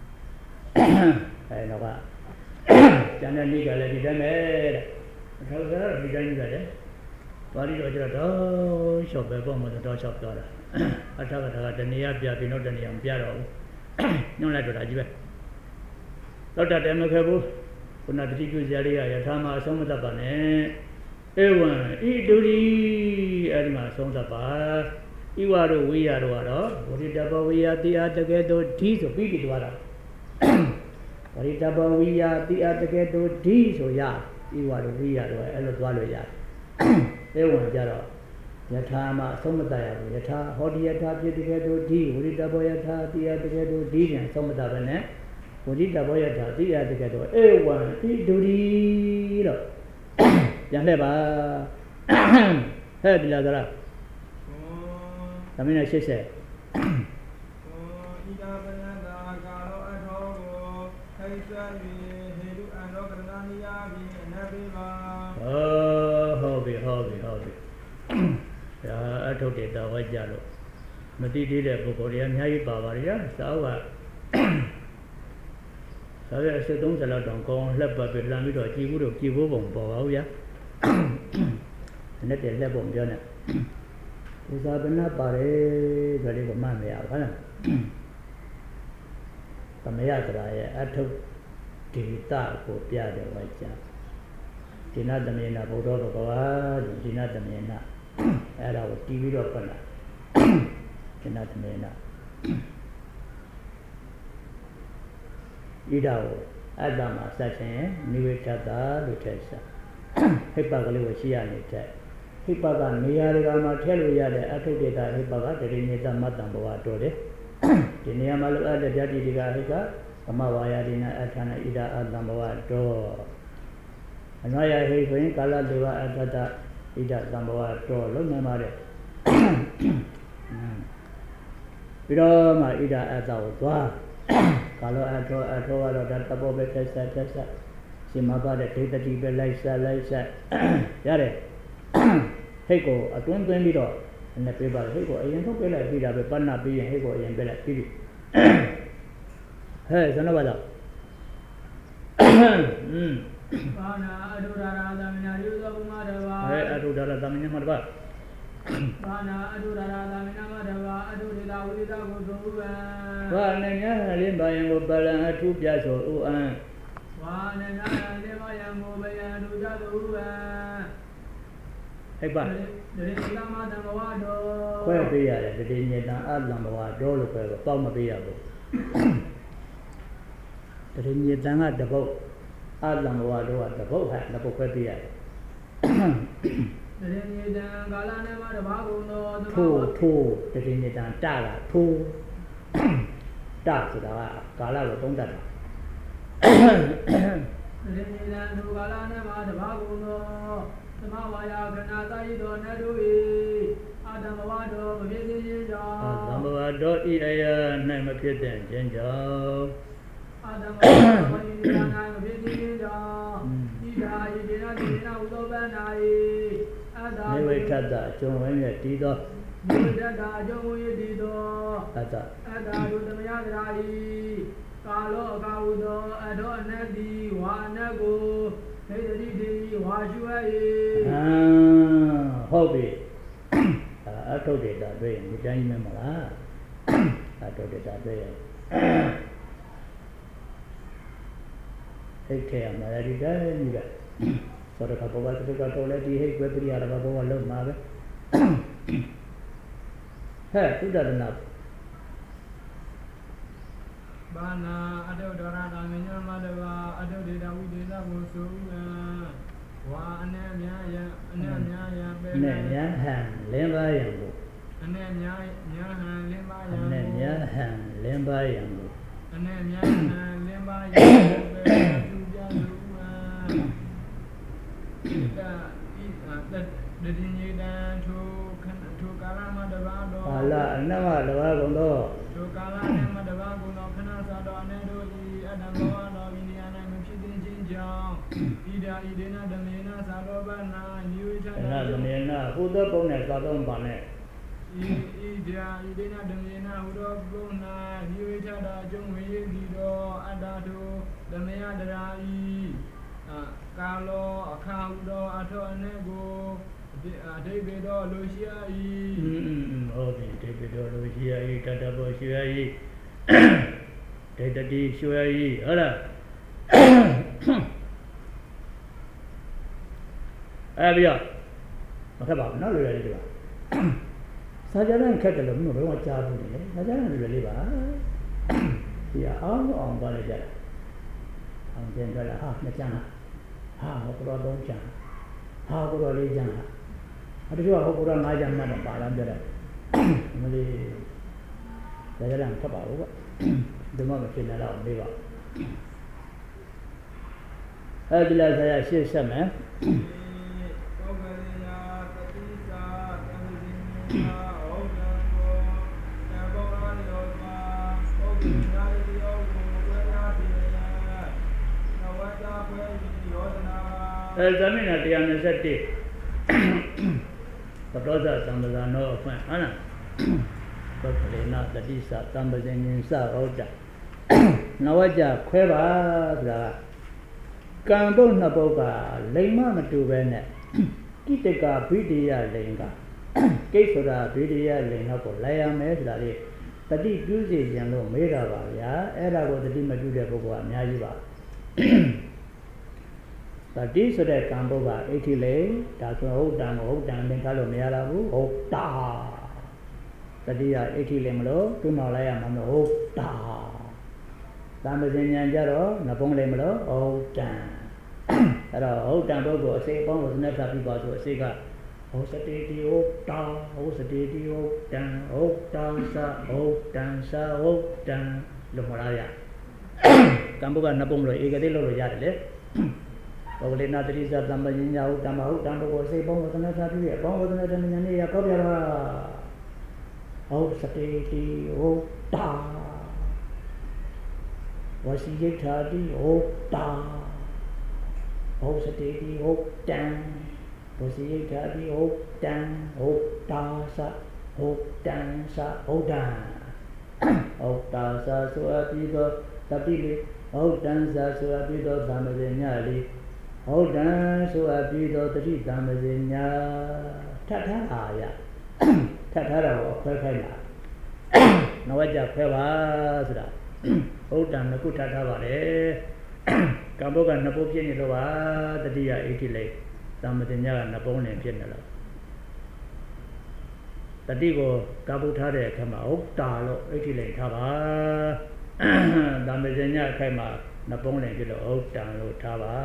A: အဲတော့ကကျန်တဲ့နိကာလည်းဒီတိုင်းပဲတဲ့ထောက်စားဒီတိုင်းပဲတဲ့ပါဠိတော်ကျတော့ရှော့ပဲပေါ့မလို့တော့ရှော့ပြောတာအထက်ကတကတဏှာပြပြီးတော့တဏှာမပြတော့ဘူးညွှန်လိုက်တော့တာကြီးပဲတော့တတ်တယ်မခဲ့ဘူးခုနတတိပြုဇာရိယယထာမှာအဆုံးမတတ်ပါနဲ့ဧဝံဤဒုတိအဲ့ဒီမှာအဆုံးတတ်ပါဣဝတို့ဝိယတို့ကတော့ဝရိတဘဝိယတိအတကဲ့သို့ဓိဆိုပြီးပြီးသွားတာဝရိတဘဝိယတိအတကဲ့သို့ဓိဆိုရဣဝတို့ဝိယတို့အဲ့လိုသွားလို့ရတယ်ဧဝံကြတော့ယထာမှာအဆုံးမတတ်ရဘူးယထာဟောဒီယထာဖြစ်တကဲ့သို့ဓိဝရိတဘယထာတိအတကဲ့သို့ဓိပြန်အဆုံးမတတ်ပဲနဲ့ဝိတဘောယထာတိယတကယ်တော့ဧဝံဤဒုတိတော့ပြန်လှည့်ပါဟဲ့ဒီလားသလားသမီးနဲ့ရှစ်ဆက်
B: ဣဒာပယန္တာကာလောအထောကိုခိစ္ဆာမိဟေတုအန္တောကရဏနိယာဘိအနဘေပါ
A: ဟောဟုတ်ပြီဟုတ်ပြီဟုတ်ပြီဒါအထုတ်တဲ့တော်ဝကြလို့မတိသေးတဲ့ပုဂ္ဂိုလ်တွေအများကြီးပါပါရစာအုပ်ကဒါပေမဲ့စစ်သုံးဆယ်လောက်တောင်ကောင်းလှက်ပတ်ပြီးလမ်းပြီးတော့ကြည်ဘူးတော့ကြည်ဖို့ပုံပေါ်ပါဘူးဗျာနဲ့တည်းလှက်ပုံပြောနေဒီသာဘနာပါတယ်ဆိုလေးကမှတ်မရဘူးဟုတ်လားသမယသရာရဲ့အထုဒေတာကိုပြတယ်ဝိုက်ကြဒီနာတမေနာဘုဒ္ဓဘဂဝါဒီနာတမေနာအဲ့ဒါကိုတီးပြီးတော့ပတ်လာဒီနာတမေနာဣဒကိုအတ္တမှာစက်ခြင်းနိဝေတ္တလို့ထည့်စားဟိပ္ပကလေးကိုရှိရနေတဲ့ဟိပ္ပကနေရာတွေကမှာထည့်လို့ရတဲ့အထုဒေတာဟိပ္ပကတရိညတမတ္တံဘဝတော်တယ်ဒီနေရာမှာလိုအပ်တဲ့ဓာတိတွေကဟိကသမဝါယာဒီနာအထာနာဣဒအတ္တံဘဝတော်အနဝယဟိဆိုရင်ကာလဒေဝအတ္တဣဒသံဘဝတော်လို့နာမတဲ့ပြီးတော့မှဣဒအတ္တကိုသွားကာလောအထောအထောကတော့ဒါတဘောပဲသက်သက်သက်သက်ရှင်မပါတဲ့ဒေတတိပဲလိုက်ဆက်လိုက်ဆက်ရတယ်ဟိတ်ကိုအတွင်းသွင်းပြီးတော့နဲ့ပြပါဟိတ်ကိုအရင်ထုတ်ပြလိုက်ပြီးတာပဲပတ်နာပြီးရင်ဟိတ်ကိုအရင်ပြလိုက်ပြီးပြီဟဲ့ဇနဘာတော့อืม
B: ဘာနာအထုဒါရသမဏယုသောဘုမတဘာ
A: ဟဲ့အထုဒါရသမဏမတဘာ
B: ဘာနာအထုဒါရသမဏမတဘာအထုဒေတာဝိဒတာကိုသုံးဘံ
A: ဘာနဲ့ညာလေးပါရင်ကိုပလံအထုပြဆိုဥအံ
B: ဘာနဲ့ညာလေးပါရင်ကိုပယံအထုကြဆိုဥပံ
A: ဟဲ့ပါ
B: တရေကမတံဘဝတော်
A: ခွဲပေးရတယ်တရေညတံအလံဘဝတော်လို့ခွဲတော့ပေါက်မပေးရဘူးတရေညတံကတပုတ်အလံဘဝတော်ကတပုတ်ဟဲ့တပုတ်ခွဲပေးရတယ်
B: တရေညတံကာလနဲ့မှာတဘာကုံတော်
A: ထိုးထိုးတရေညတံတကထိုးတဆိုတာကကာလကိုသုံးတတ်တာ
B: တရေညတံထိုကာလနဲ့မှာတဘာကုံတော်သမဝါယာခဏသာယိတော်နတ်တို့၏အာတံဘဝတော်မဖြစ်သေးခြင်းကြောင့်
A: အာတံဘဝတော်ဤအရာ၌မဖြစ်တဲ့ခြင်းကြောင့်
B: အာတံဘဝတော်ဤအရာ၌မဖြစ်သေးခြင်းကြောင့်ဤသာဤဒေနာဒေနာဥသောပန္နာ၏အတ္တ
A: နိဝိထတအကျုံးဝင်းရဲ့တည်သော
B: နိဝိထတအကျုံးဝင်းရဲ့တည်သော
A: အတ္တ
B: အတ္တဒုသမယသရာ၏ကာလောအကာဝုသောအတောအနတ္တိဝါအနတ်ကိုသေတိတိဝါရှုအ၏
A: အာဟုတ်ပြီအထုဒေတာတွေ့ရင်ဒီတိုင်းမှမလားအထုဒေတာတွေ့ရင်ဟိတ်ထဲမှာဒီတိုင်းကြီးကသောတကဘောကတကတော့လည်းဒီဟိတ်ဝေပရိယာရဘောကလုံးမှာပဲဟဲ့သုဒ္ဓရဏ
B: ဘာနာအတုဒရတာမညမတဘာအတုဒေတာဝိဒေတာကိုဆိုဝါအနေမြာယအနေမြာယပဲ
A: နဲ့ညာဟံလင်းပါယံကို
B: အနေမြာညာဟံလင်းပါယံ
A: နဲ့ညာဟံလင်းပါယံကို
B: အနေမြာဟံလင်းပါယံကိုပဲသူကြလူဝါတာဤတတတိညေတံထိုခဏထိုကာလမတဘာတော်
A: ကာလအနမတဘာကုန်တော့
B: ထိုကာလအနမတဘာကုန်တော့ခဏသာတော်အနေတို့ဤအတ္တဘောတော်ဤနေရာ၌မဖြစ်သေးခြင်းကြောင့်ဣဒာဣဒေနဓမေနသာတော်ဘာနာနိဝိသ
A: နာဓမေနဟူသောပုံနဲ့သာတော်ဘာနဲ့
B: ဣဣဒာဣဒေနဓမေနဟူသောပုံ၌နိဝိသတာအကျုံးဝေရသည်တော်အတ္တတို့ဓမေယတရာဤကာလောအခါဟုသောအထောအနေကိုအဓိပ္ပာယ်တော်လိုရှိ၏
A: อืมဟုတ်ပြီအဓိပ္ပာယ်တော်လိုရှိ၏တတဘောရှိ၏ဒိဋ္ဌတိရှိ၏ဟုတ်လားအဲ့ပြီးတော့မခက်ပါဘူးနော်လွယ်လွယ်လေးဒီပါစာကြတဲ့ခက်တယ်လို့ဘယ်တော့ကြားဘူးလေစာကြတဲ့လွယ်လွယ်လေးပါဒီအောင်အောင်ပါလေကြတယ်အောင်ကျင်ကြလားဟာနှစ်ကျန်းလားဟာဟောကတော့သုံးကျန်းဟာကတော့လေးကျန်းလားအတူတူဟောကတော့ငါးကျန်းမှတော့ပါလာပြတယ်မလေးစာကြတဲ့ခက်ပါဘူးကွဒီမှာမဖြစ်နေတော့မေးပါအဲ့ဒီလားဆရာရှေ့ဆက်မယ်အဲဇမင်းနဲ့တရားနှစ်ဆက်တည်းသတောဇသံဃာနောအဖွင့်ဟုတ်လားပုဂ္ဂလေနတတိသသံပဇင်ဉ္စဟုတ်တာနဝကြခွဲပါဆိုတာကံပုတ်နှစ်ပုတ်ကလိမ္မမတူပဲနဲ့ကိတကဗိဒိယလိင်္ဂကိစ္ဆရာဗိဒိယလိင်္ဂကိုလိုက်ရမယ်ဆိုတာလေးတတိပြုစီခြင်းလို့မေးတာပါဗျာအဲ့ဒါကိုတတိမပြုတဲ့ပုဂ္ဂိုလ်ကအများကြီးပါတတိဆိုတဲ့ကံပုတ်ကအဋ္ဌိလေဒါဆိုဟုတ်တံဟုတ်တံသင်္ခါလို့မရတော့ဘူးဟုတ်တာတတိယအဋ္ဌိလေမလို့သူ့နောက်လိုက်ရမှာမဟုတ်တာသံပဇင်ဉာဏ်ကြတော့နဘုံလေမလို့ဟုတ်တံအဲ့တော့ဟုတ်တံပုဂ္ဂိုလ်အစိအပေါင်းကိုသနက်တာပြီးပါဆိုအစိကဟုတ်စတေတိဟုတ်တာဟုတ်စတေတိဟုတ်တံဟုတ်တံသဟုတ်တံသဟုတ်တံလို့မလားရကံပုဂ္ဂိုလ်နဘုံလို့ဧကတိလို့လို့ရတယ်လေပုဂ္ဂလေနာတတိသသံပဇင်ဉာဏ်ဟုတ်တံမဟုတ်တံပုဂ္ဂိုလ်အစိအပေါင်းကိုသနက်တာပြီးအပေါင်းကိုသနက်တာဉာဏ်နဲ့ရကောက်ပြတော့ဟုတ်စတေတိဟုတ်တာဝစီယိထာတိဟုတ်တာဟုတ်စတေတိဟုတ်တံဝစီယိထာတိဟုတ်တံဟုတ်တာသဟုတ်တံသဟုတ်တံဟုတ်တာသဆိုအပ်ပြီးတော့တတိလေဟုတ်တံသဆိုအပ်ပြီးတော့သံဃေညလေးဟုတ်တံဆိုအပ်ပြီးတော့တတိသံဃေညထပ်ထားအာရထပ်ထားတော့ခွဲခိုင်းတာနဝကြခွဲပါဆိုတာဟုတ်တံနှစ်ခုထပ်ထားပါတယ်ကံပုဂ္ဂနှစ်ပုတ်ဖြစ်နေလို့ပါတတိယအဋ္ဌိလေသံမတင်ညာကနှစ်ပုံးနဲ့ဖြစ်နေလို့တတိကိုကပုထားတဲ့အခါမှာဟုတ်တာလို့အဋ္ဌိလေထားပါသံမတင်ညာအခါမှာနှစ်ပုံးနဲ့ဖြစ်လို့ဟုတ်တံလို့ထားပါ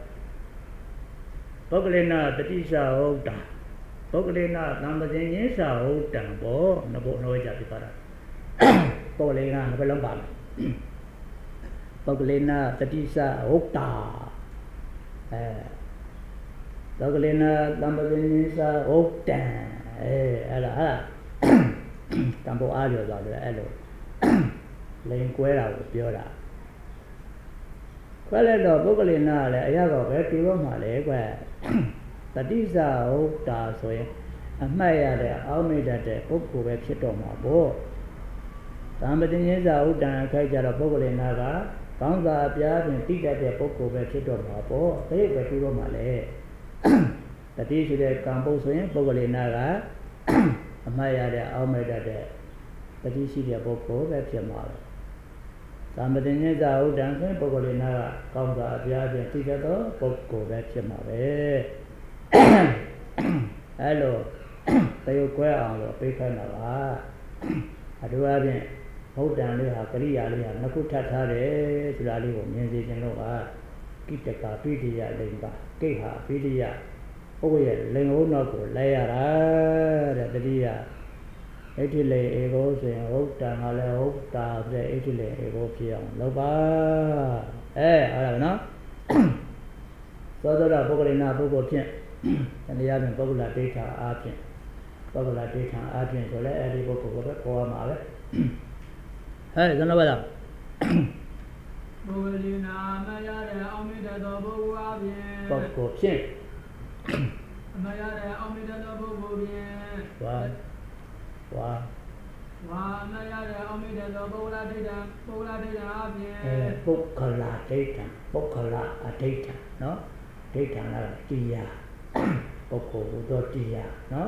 A: ပုဂ္ဂလေနတတိသဟုတ်တာပုဂ္ဂလေနသံပဇင်ဉ္စဟုတ်တံပေါ့နှစ်ပုတ်နှစ်ဝကြဖြစ်သွားတာပုဂ္ဂလေနဘယ်လုံးပါလဲပုဂ္ဂလေနတတိသဟုတ်တာအဲပုဂ္ဂလေနသံပဇင်ဉ္စဟုတ်တံအဲအဲ့ဒါဟာတံပိုးအားလျော်သွားတယ်အဲ့လိုလိန်ကွဲတာကိုပြောတာခွဲလိုက်တော့ပုဂ္ဂလေနကလည်းအရာတော့ပဲပြေတော့မှလေကွတတိသဟုတ်တာဆိုရင်အမှတ်ရတဲ့အောက်မိတ်တဲ့ပုဂ္ဂိုလ်ပဲဖြစ်တော့မှာပေါ့သံပဇင်ဉ္စဟုတ်တံအခိုက်ကြတော့ပုဂ္ဂလေနကကောင်းစာအပြားဖြင့်တိတတ်တဲ့ပုဂ္ဂိုလ်ပဲဖြစ်တော့မှာပေါ့တရိပ်ပဲပြီးတော့မှလေတတိရှိတဲ့ကံပုတ်ဆိုရင်ပုဂ္ဂလေနကအမှတ်ရတဲ့အောက်မိတ်တဲ့တတိရှိတဲ့ပုဂ္ဂိုလ်ပဲဖြစ်မှာပဲသံပဇင်ဉ္စဟုတ်တံဆိုရင်ပုဂ္ဂလေနကကောင်းစာအပြားဖြင့်တိတတ်သောပုဂ္ဂိုလ်ပဲဖြစ်မှာပဲအဲလိုတရုပ်ကွဲအောင်လို့ပြေးခိုင်းတာပါအထူးအားဖြင့်ဟုတ်တန်လေးဟာကရိယာလေးဟာနှစ်ခုထပ်ထားတယ်ဆိုတာလေးကိုမြင်စေခြင်းလို့ကကိတကပိဋိယလိင်္ဂကိဟာပိဋိယပုဂ္ဂိုလ်ရဲ့လိင်္ဂုံနောက်ကိုလဲရတာတဲ့တတိယဣတိလေဧကောဆိုရင်ဟုတ်တန်ကလည်းဟုတ်တာဆိုတဲ့ဣတိလေဧကောဖြစ်အောင်လုပ်ပါအဲဟုတ်လားနော်သောသောတာပုဂ္ဂလိနာပုဂ္ဂိုလ်ဖြင့်တရားဖြင့်ပုဂ္ဂလဒိဋ္ဌာအားဖြင့်ပုဂ္ဂလဒိဋ္ဌာအားဖြင့်ဆိုလဲအဲ့ဒီပုဂ္ဂိုလ်ကိုပဲခေါ်ရမှာပဲဟဲ့ကျွန်တော်ပြောတာ
B: ပုဂ္ဂလိနာမရတဲ့အောင်မြတ်သောပုဂ္ဂိုလ်အားဖြင့်
A: ပုဂ္ဂိုလ်ဖြင့်
B: အမရတဲ့အောင်မြတ်သောပုဂ္ဂိုလ်ဖြင့်
A: ဝါဝါ
B: ဝါအမရတဲ့အောင်မြတ်သောပုဂ္ဂလဒိဋ္ဌာပုဂ္ဂလဒိဋ္ဌာအားဖြင့်
A: အဲပုဂ္ဂလဒိဋ္ဌာပုဂ္ဂလအဒိဋ္ဌာနော်ဒိဋ္ဌာကတရားပုဂ္ဂိုလ်ဟူသောတရားနော်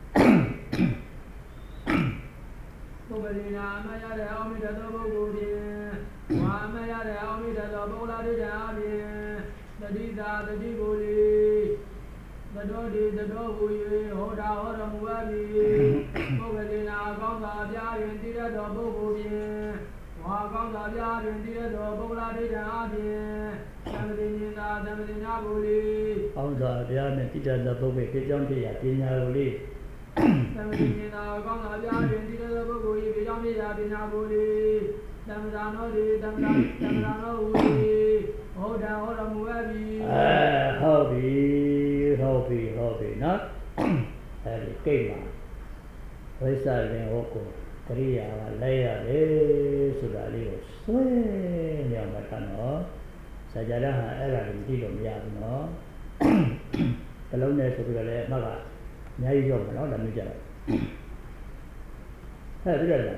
B: ပုဂ္ဂလိနာအမရတဲ့အောင်မြတ်သောပုဂ္ဂိုလ်ဖြင့်ဝါအမရတဲ့အောင်မြတ်သောပုဂ္ဂလဒိဋ္ဌာအားဖြင့်တတိသာတတိကိုယ်လေသတောတိသတောဟူ၍ဟောတာဟောတော်မူအပ်၏ပုဂ္ဂလိနာကောင်းစွာပြားတွင်တည်ရသောပုဂ္ဂိုလ်ဖြင့်ဝါကောင်းစွာပြားတွင်တည်ရသောပုဂ္ဂလဒိဋ္ဌာအားဖြင့်သမ္ပတိဉ္သာသမ္ပတိညာကိုလေ
A: ကောင်းစွာပြားနှင့်တည်ရသောပုဂ္ဂိုလ်ဖြစ်ကြောင်းဖြစ်ရာပညာကိုလေ
B: သမ္ပတိဉ္သာကောင်းစွာပြားတွင်တည်ရသောပုဂ္ဂိုလ်၏ဖြစ်ကြောင်းဖြစ်ရာပညာကိုလေသမ္ပဒါနောတိသမ္ပဒါသမ္ပဒါနောဟူ၏ဟောတာဟောတော်မူအပ်၏
A: အဲဟုတ်ပြီဟုတ်ပြီဟုတ်ပြီနော်အဲဒီကိတ်မှာဝိသရင်ဟောကိုကရိယာကလဲရတယ်ဆိုတာလေးကိုဆွဲနေအောင်မတတ်နော်စကြရဟာအဲ့ဒါကိုကြည့်လို့မရဘူးနော်တလုံးနဲ့ဆိုပြီးတော့လည်းအမှတ်ကအများကြီးရောက်မှာနော်ဒါမျိုးကြတော့အဲ့ဒီကြတယ်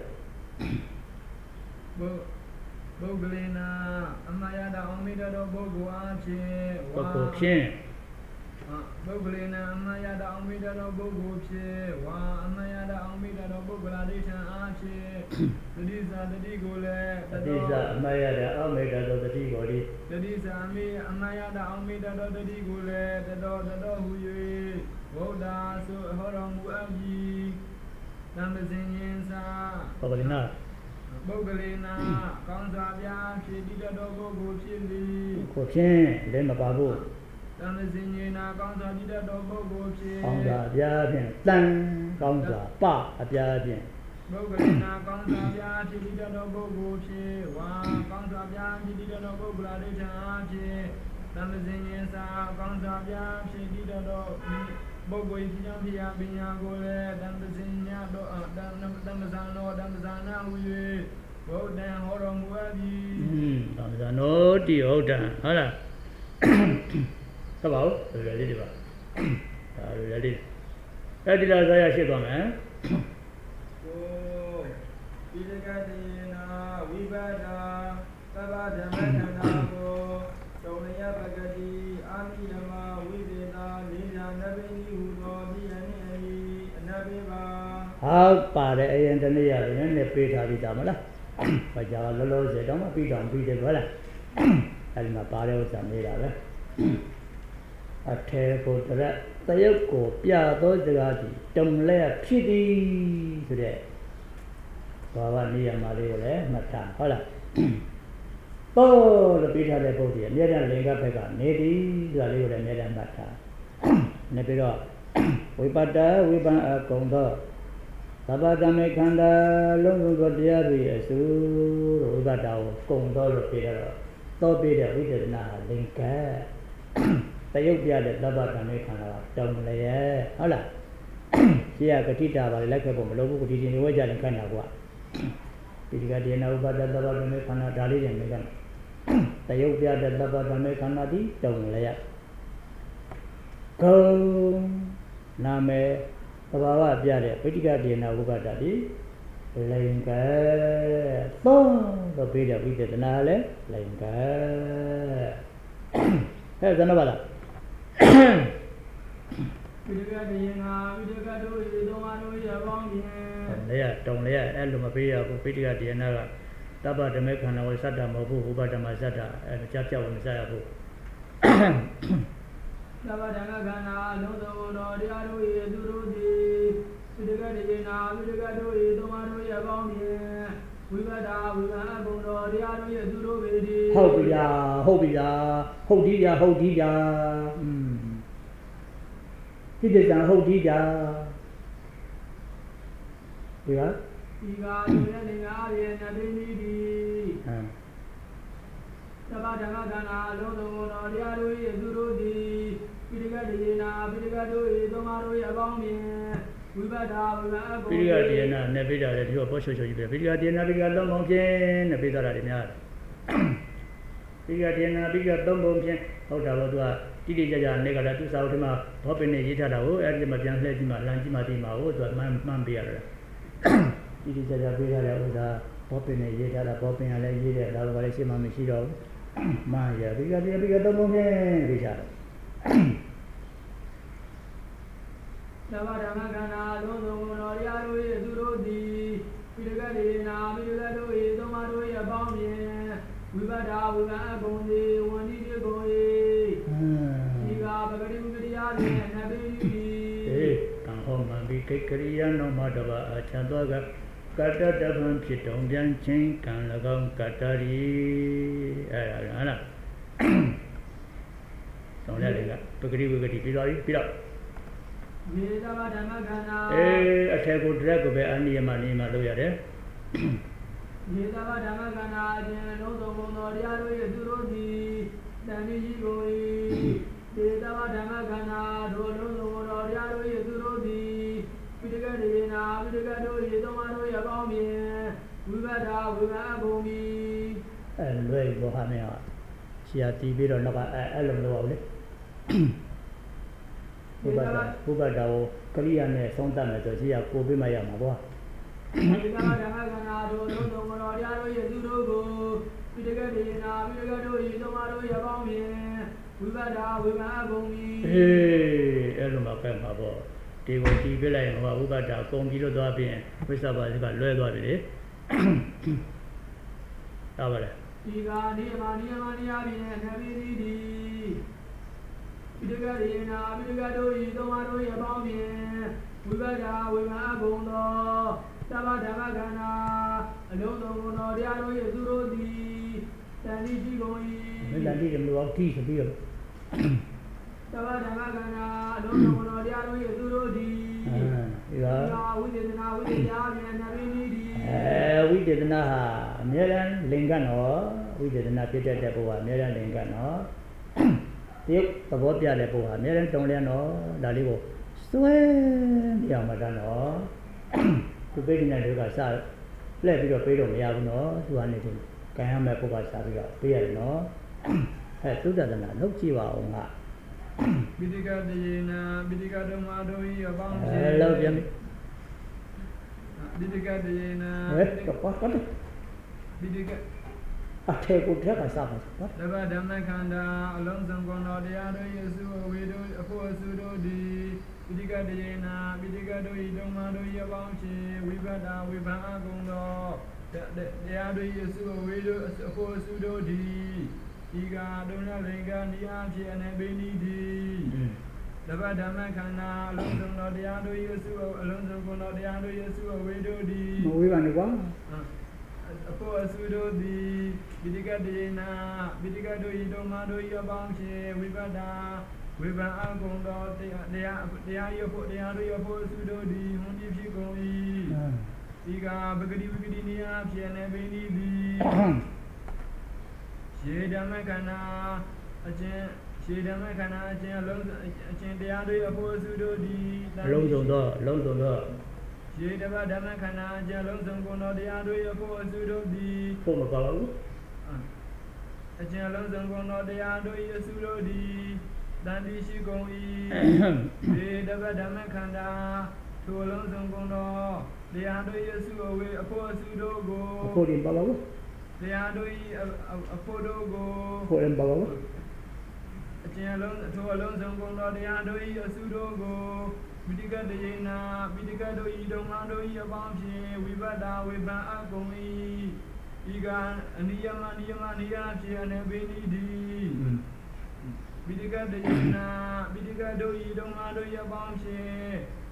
B: ဘုပုဂ္ဂလိနာအမယတာအောင်မိတတော်ပုဂ္ဂိုလ်အားဖြင့်
A: ပုဂ္ဂိုလ်ဖြင့်
B: ပုဂ္ဂလိနာအမယတာအောင်မိတတော်ပုဂ္ဂိုလ်ဖြင့်ဝါအမယတာအောင်မိတတော်ပုဂ္ဂလဒိဋ္ဌာအားဖြင့်တတိသာတတိကိုလည်း
A: တတိသာအမယတာအောင်မိတတော်တတိကိုလေ
B: တတိသာအမိအမယတာအောင်မိတတော်တတိကိုလည်းတတော်တတော်ဟူ၍ဗုဒ္ဓဆိုဟောတော်မူအပ်၏သမ္ပဇင်ဉ္စာ
A: ပုဂ္ဂလိနာ
B: ပုဂ္ဂလိနာကောင်းစွာပြားဖြစ်တည်တော်ပုဂ္ဂိုလ်ဖြစ်သည်
A: ကိုဖြင့်လည်းမပါဘူး
B: သမ္ပဇင်ဉ္နာကောင်းစွာတည်တော်ပုဂ္ဂိုလ်ဖြစ်
A: ကောင်းစွာပြားဖြင့်တန်ကောင်းစွာပအပြားဖြင့်
B: ပုဂ္ဂလိနာကောင်းစွာပြားဖြစ်တည်တော်ပုဂ္ဂိုလ်ဖြစ်ဝါကောင်းစွာပြားဖြစ်တည်တော်ပုဂ္ဂလဒိဋ္ဌာဖြစ်သမ္ပဇင်ဉ္စာကောင်းစွာပြားဖြစ်တည်တော်ပုဂ္ဂိုလ်ဖြစ်ကြောင်းဖြစ်ရာပညာကိုလည်းတမ္ပဇင်ညာတော့တမ္ပတမ္ပဇာနောတမ္ပဇာနာဟူ၍ဘုဒ္ဓံဟောတော်မူအပ်၏
A: တမ္ပဇာနောတိဟုတ်တံဟုတ်လားသဘောလွယ်လွယ်လေးဒီပါဒါလွယ်လွယ်လေးအဲ့ဒီလားဇာရရှိသွားမယ်
B: ကိုပိဋကတိနာဝိပဒ္ဓသဗ္ဗဓမ္မခန္ဓာကိုတုံလျပဂတိအာမိယမဝိသေတာလေးညာနဗိနိဟုသောတိယနိအနိအနဘေပါ
A: ဟုတ်ပါတယ်အရင်တနေ့ရတယ်နည်းနည်းပေးထားပြီးသားမလားဘာကြောင့်လောလောဆယ်တော့မပြီးတော့ပြီးတယ်ဟုတ်လားအဲဒီမှာပါတဲ့ဥစ္စာနေတာပဲအထေကိုတရက်တရုတ်ကိုပြသောစကားကြီးတုံလဲဖြစ်သည်ဆိုတဲ့ဘာဝနေရာမှာလေးကိုလည်းမှတ်ထားဟုတ်လားတော့လို့ပြီးထားတဲ့ပုဒ်ကြီးအမြဲတမ်းလင်္ကာဘက်ကနေသည်ဆိုတာလေးကိုလည်းအမြဲတမ်းမှတ်ထားနေပြီးတော့ဝိပတ္တဝိပံအကုံသောသဗ္ဗတမေခန္ဓာလုံးစုံသောတရားတွေအစုလို့ဝိပတ္တကိုကုံသောလို့ပြောတော့သောပြတဲ့ဝိသေသနာလင်္ကာတရုပ်ပြတဲ့သဗ္ဗတမေခန္ဓာကတုံလျက်ဟုတ်လားရှိရကတိတာပါလေလိုက်ခဲ့ဖို့မလိုဘူးကတိတင်ဝဲကြရင်ခန္ဓာကွာဒီကတိနာဥပါဒသဗ္ဗတမေခန္ဓာဒါလေးရင်လည်းကတရုပ်ပြတဲ့သဗ္ဗတမေခန္ဓာဒီတုံလျက်ဂုံနာမေသဘာဝပြတဲ့ဗိတိကဒေနာဝုပ္ပတ္တတိလိင်္ဂသုံးတော့ပြီးတဲ့ဝိသေသနာလည်းလိင်္ဂဟဲ့ဇနပါလား
B: ဝိတကတေငါဝိတကတို့ဤသုံးပါးတို့ရပေါင်းဖြင့်
A: လေရတုံလေရအဲ့လိုမပေးရဘူးဗိတိကဒေနာကတပ္ပဓမေခန္ဓာဝိသတ္တမဟုတ်ဘူးဥပဒ္ဓမသတ္တအဲ့ကြောက်ကြောက်ဝင်စားရဘူး
B: သဗ္ဗဓမ္မခန္ဓာလုံးစုံသောတရားတို့၏သူတို့သည်ဝိတကတေနာဝိတကတို့၏သုံးပါးတို့ရပေါင်းဖြင့်ဝိပဒာဝိပံအကုန်တော်တရားတို့ရဲ့သူတို့ပေဒီ
A: ဟုတ်ပြီဗျာဟုတ်ပြီဗျာဟုတ်ဒီဗျာဟုတ်ဒီဗျာอืมဒီတန်ဟုတ်ဒီဗျာဒီက
B: ဒီကတို့ရဲ့နေငါရဲ့နတ်ပိနိဒီ
A: ဟမ်
B: သဗ္ဗဓမ္မကနာအလုံးစုံတော်တရားတို့ရဲ့သူတို့သည်ပိဋကတိနာပိဋကတို့၏သုံးပါးတို့၏အပေါင်းဖြင့်ဝိပဒာဝိပံအကုန်
A: ပိဋကတိနာနဲ့ပိဋကလည်းဒီတော့ပေါ်ချွချွကြီးပဲပိဋကတိနာပိဋကသုံးပုံဖြင့်နဲ့ပိဋကတာတွေများတယ်ပိဋကတိနာပိဋကသုံးပုံဖြင့်ဟုတ်တာတော့သူကတိတိကျကျနဲ့ကလည်းသူစာအုပ်ထဲမှာဘောပင်နဲ့ရေးထားတာကိုအဲ့ဒီမှာပြန်လှည့်ကြည့်မှလမ်းကြည့်မှဒီမှာကိုသူကမှန်းမှန်းပေးရတယ်တိတိကျကျပေးထားတဲ့ဥစ္စာဘောပင်နဲ့ရေးထားတာဘောပင်ကလည်းရေးတယ်ဒါကလည်းရှင်းမှမရှိတော့ဘူးမှန်ရပိဋကတိပိဋကသုံးပုံဖြင့်ရေးထားတယ်
B: သဗ္ဗဓမ္မကနာလုံးစုံတော်တရားတို့၏သူတို့သည်ပိဋကတိနာပိဋကတို့၏သုံးပါးတို့၏အပေါင်းဖြင့်ဝိပဒာဝိပံအကုန်သည်ဝန္တိတိကုန်၏ဒီကပဂတိဝိကတိယနှင့်နဘေတိ
A: အေးကံဟောမှန်ပြီးကိကရိယာနောမတဘာအချံသောကကတ္တတပံဖြစ်တုံပြန်ချင်းကံ၎င်းကတ္တရီအဲ့ဒါဟုတ်လားဆောင်းရတယ်ကပဂတိဝိကတိပြီးတော့ပြီးတော့
B: ဝေဒဝဓမ္မကနာ
A: အေးအထက်ကိုတရက်ကိုပဲအနိယမနိယမလုပ်ရတယ်
B: ဝေဒဝဓမ္မကနာအခြင်းလုံးစုံကုန်တော်တရားတို့၏သူတို့သည်တန်တိရှိကုန်၏ဝေဒဝဓမ္မကနာတို့လုံးစုံကုန်တော်တရားတို့၏သူတို့သည်ပိဋကတိနာပိဋကတို့၏သုံးပါးတို့၏အပေါင်းဖြင့်ဝိပဒာဝိပံအကုန်၏
A: အဲလွယ်ဘောဟာနဲ့ဆရာတီးပြီးတော့တော့အဲအဲ့လိုမလုပ်အောင်လေဘုဗ္ဗတာဘုဗ္ဗတာကိုကရိယာနဲ့ဆုံးတတ်မယ်ဆိုရှိရကိုပေးမှရမှာပေါ့
B: ဒီကဓမ္မကနာတို့လုံးစုံတော်တရားတို့ရဲ့သူတို့ကိုပိဋကတိနာပိဋကတို့၏သုံးပါးတို့ရဲ့အပေါင်းဖြင့်ဝိပဒာဝိပံအကုန်၏
A: အေးအဲ့လိုမှပဲမှာပေါ့ဒီကိုကြည့်ပြလိုက်ရင်ဟောဝိပဒာကုန်ပြီးလို့သွားပြင်ဝိသဘာစိကလွဲသွားပြီလေဟုတ်ပါလေ
B: ဒီကနိယမနိယမနိယဖြင့်နဗိတိတိပိဋကတိနာပိဋကတို့၏သုံးပါးတို့၏အပေါင်းဖြင့်ဝိပဒာဝိပံအကုန်သောသဗ္ဗဓမ္မကနာအလုံးစုံကုန်တော်တရားတို့၏သူတို့သည်တန်တိရှိကုန်၏
A: မေတ္တာတိတယ်မလို့အောင်ကြည့်ဆိုပြီးတော့
B: သဗ္ဗဓမ္မကနာအလုံးစုံကုန်တော်တရားတို့၏သူတို့သည်
A: အဲဒီ
B: ကဝိသေသနာဝိသေယဖြင့်နဗိနိတိ
A: အဲဝိသေသနာဟာအများရန်လင်္ကနော်ဝိသေသနာဖြစ်တတ်တဲ့ဘုရားအများရန်လင်္ကနော်ဒီသဘောပြတဲ့ဘုရားအများရန်တုံးလဲနော်ဒါလေးကိုစွဲပြအောင်မတန်းနော်သူပိဋကနာတွေကစလှည့်ပြီးတော့ပေးတော့မရဘူးနော်သူကနေဒီကံရမဲ့ဘုရားစပြီးတော့ပေးရတယ်နော်အဲသုဒ္ဓနာလုပ်ကြည့်ပါအောင်က
B: ပိဋကတိနာပိဋကဓမ္မတို့၏အပေါင်းဖြင့်
A: အဲလောက်ပြန်
B: ပိဋကတိနာ
A: ဟဲ့ကပတ်ပတ်
B: ပိဋကအ
A: ထေကိုထက်ကစားပါ
B: နော်သဗ္ဗဓမ္မခန္ဓာအလုံးစုံကုန်တော်တရားတို့၏အစုအဝေတို့အဖို့အစုတို့သည်ပိဋကတိနာပိဋကတို့၏ဓမ္မတို့၏အပေါင်းဖြင့်ဝိပဒာဝိပံအကုန်သောတရားတို့၏အစုအဝေတို့အဖို့အစုတို့သည်ဤကဒုဏလင်္ကနိယဖြင့်အနေပိနိတိသဗ္ဗဓမ္မခန္ဓာအလုံးစုံတော်တရားတို့၏အစုအလုံးစုံကုန်တော်တရားတို့၏အစုအဝေတို့သည်
A: မဝေးပါနဲ့ကွာ
B: အဖို့အစုတို့သည်ပိဋကတိနာပိဋကတို့၏ဓမ္မတို့၏အပေါင်းဖြင့်ဝိပဒာဝိပံအကုန်သောတရားတရားရဖို့တရားတို့ရဖို့အစုတို့သည်ဟွန်ပြဖြစ်ကုန်၏ဤကပဂတိဝိကတိနိယဖြင့်နေပိနိသည်ရေဓမ္မခန္ဓာအကျဉ်ရေဓမ္မခန္ဓာအကျဉ်အလုံးအကျဉ်တရားတွေအဖို့အစုတို့သည်
A: အလုံးစုံသောအလုံးစုံသော
B: ရေဓမ္မဓမ္မခန္ဓာအကျဉ်လုံးစုံကုန်သောတရားတွေအဖို့အစုတို့သည်
A: ဖို့မပါဘူး
B: အကျဉ်လုံးစုံကုန်သောတရားတို့၏အစုတို့သည်တန်တိရှိကုန်၏ရေဓမ္မဓမ္မခန္ဓာထိုလုံးစုံကုန်သောတရားတို့၏အစုအဝေးအဖို့အစုတို့ကို
A: အဖို့ရင်ပါဘူး
B: တရားတို့၏အဖို့တို့ကို
A: ဖို့ရင်ပါဘူး
B: အကျဉ်လုံးထိုအလုံးစုံကုန်သောတရားတို့၏အစုတို့ကိုပိဋကတိနာပိဋကတို့၏ဓမ္မတို့၏အပေါင်းဖြင့်ဝိပဒာဝိပံအကုန်၏ဤကအနိယမနိယမနိယဖြင့်အနေပိနိတိပိဋကတိနာပိဋကတို့၏ဓမ္မတို့၏အပေါင်းဖြင့်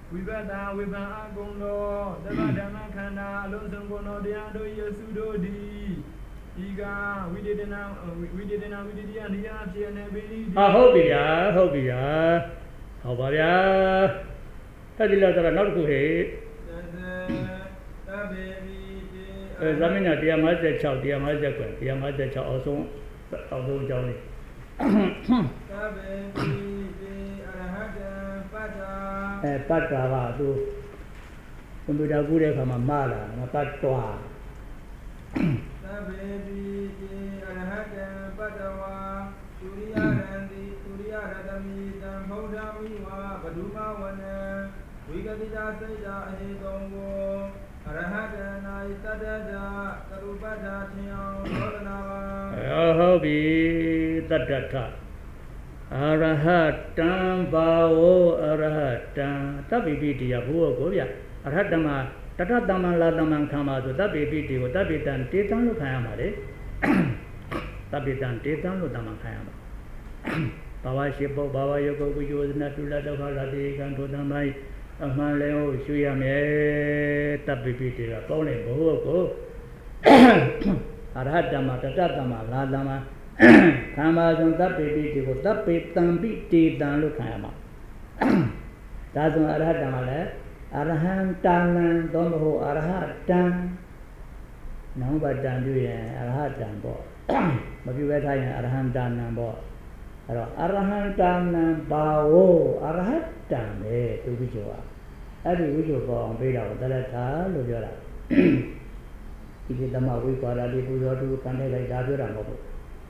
B: ဝိပဿနာဝိပန်အကုံတော်သဗ္ဗဓမ္မခန္ဓာအလုံးစုံကုန်တော်တရားတို့ယေစုတို့သည်ဤကဝိတေတနာဝိတေတနာဝိတေတိယနိယဖြစ်နေပြီ
A: ဟာဟုတ်ပြီဗျာဟုတ်ပြီဗျာဟုတ်ပါဗျာအဲ့ဒီလောက်တော့နောက်တစ်ခုဟဲ့
B: သဗ္ဗေပိ
A: အဲဇာမင်းကone fifty-six one fifty-seven one fifty-sixအောင်ဆုံးအောင်ဆုံးအကြောင်းလေး
B: သဗ္ဗေပိအရဟတံပတ္တာ
A: အဲပတ္တာကသူကွန်ပျူတာကူးတဲ့အခါမှာမှားလာငါပတ္တဝါ
B: သဗ္ဗေပိအရဟတံပတ္တဝါသုရိယရံတိသုရိယရတမိတံဗုဒ္ဓမိဝါဘဒုမဝနံဝိကတိတာစိတ်တာအဟိတုံကိုအရဟတနာယတတ္တကရုပတ္တာထင်အောင်သောဒနာပါ
A: ဟုတ်ပြီတတ္တထအရဟတံဘာဝအရဟတံတပ္ပိပိတရားဘုရားကိုဗျအရဟတမတတ္တတမ္မလာတမ္မခံပါဆိုတပ္ပိပိတိကိုတပ္ပိတံတေတံလို့ခံရမှာလေတပ္ပိတံတေတံလို့တမ္မခံရမှာဘာဝရှိပုဘာဝယောဂဝိယောဇနတုလဒုက္ခလာတိကံထိုတံမိုင်းအမှန်လဲကိုရွှေရမယ်တပ္ပိပိတိကကောင်းတယ်ဘုရားကိုအရဟတမတတ္တတမ္မလာတမ္မခံပါဆိုတပ္ပိပိတိကိုတပ္ပိတံပိတေတံလို့ခံရမှာဒါဆိုအရဟတမလည်းအရဟံတံနံသောမဟုတ်အရဟတံနောင်ဘတံပြုရင်အရဟတံပေါ့မပြုဘဲထားရင်အရဟံတံနံပေါ့အဲ့တော့အရဟံတံနံဘာဝအရဟတံပဲသူဝိဇ္ဇောအဲ့ဒီဝိဇ္ဇောပေါ်အောင်ပေးတာကိုတလက်ထာလို့ပြောတာဒီကိတမဝိပါဒတိပူဇောတုကံတဲ့လိုက်ဒါပြောတာမဟုတ်ဘူး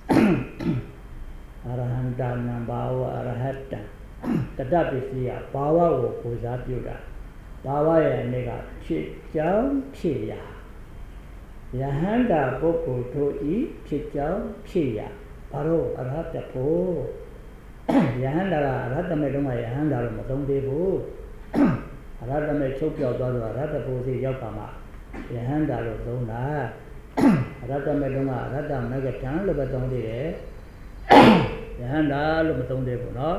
A: အရဟံတံနံဘာဝအရဟတံတတ္တပစ္စည်းကဘာဝကိုပူဇော်ပြုတာဘာဝရဲ့အနေကဖြစ်ကြောင်းဖြစ်ရာယဟန္တာပုဂ္ဂိုလ်တို့ဤဖြစ်ကြောင်းဖြစ်ရာဘာလို့အရဟတဖို့ယဟန္တာကအရဟတမေတုံးကယဟန္တာလို့မသုံးသေးဘူးအရဟတမေချုပ်ပြောက်သွားတော့အရဟတဖို့စီရောက်ပါမှယဟန္တာလို့သုံးတာအရဟတမေတုံးကအရဟတမဂ္ဂထံလို့ပဲသုံးသေးတယ်ယဟန္တာလို့မသုံးသေးဘူးเนาะ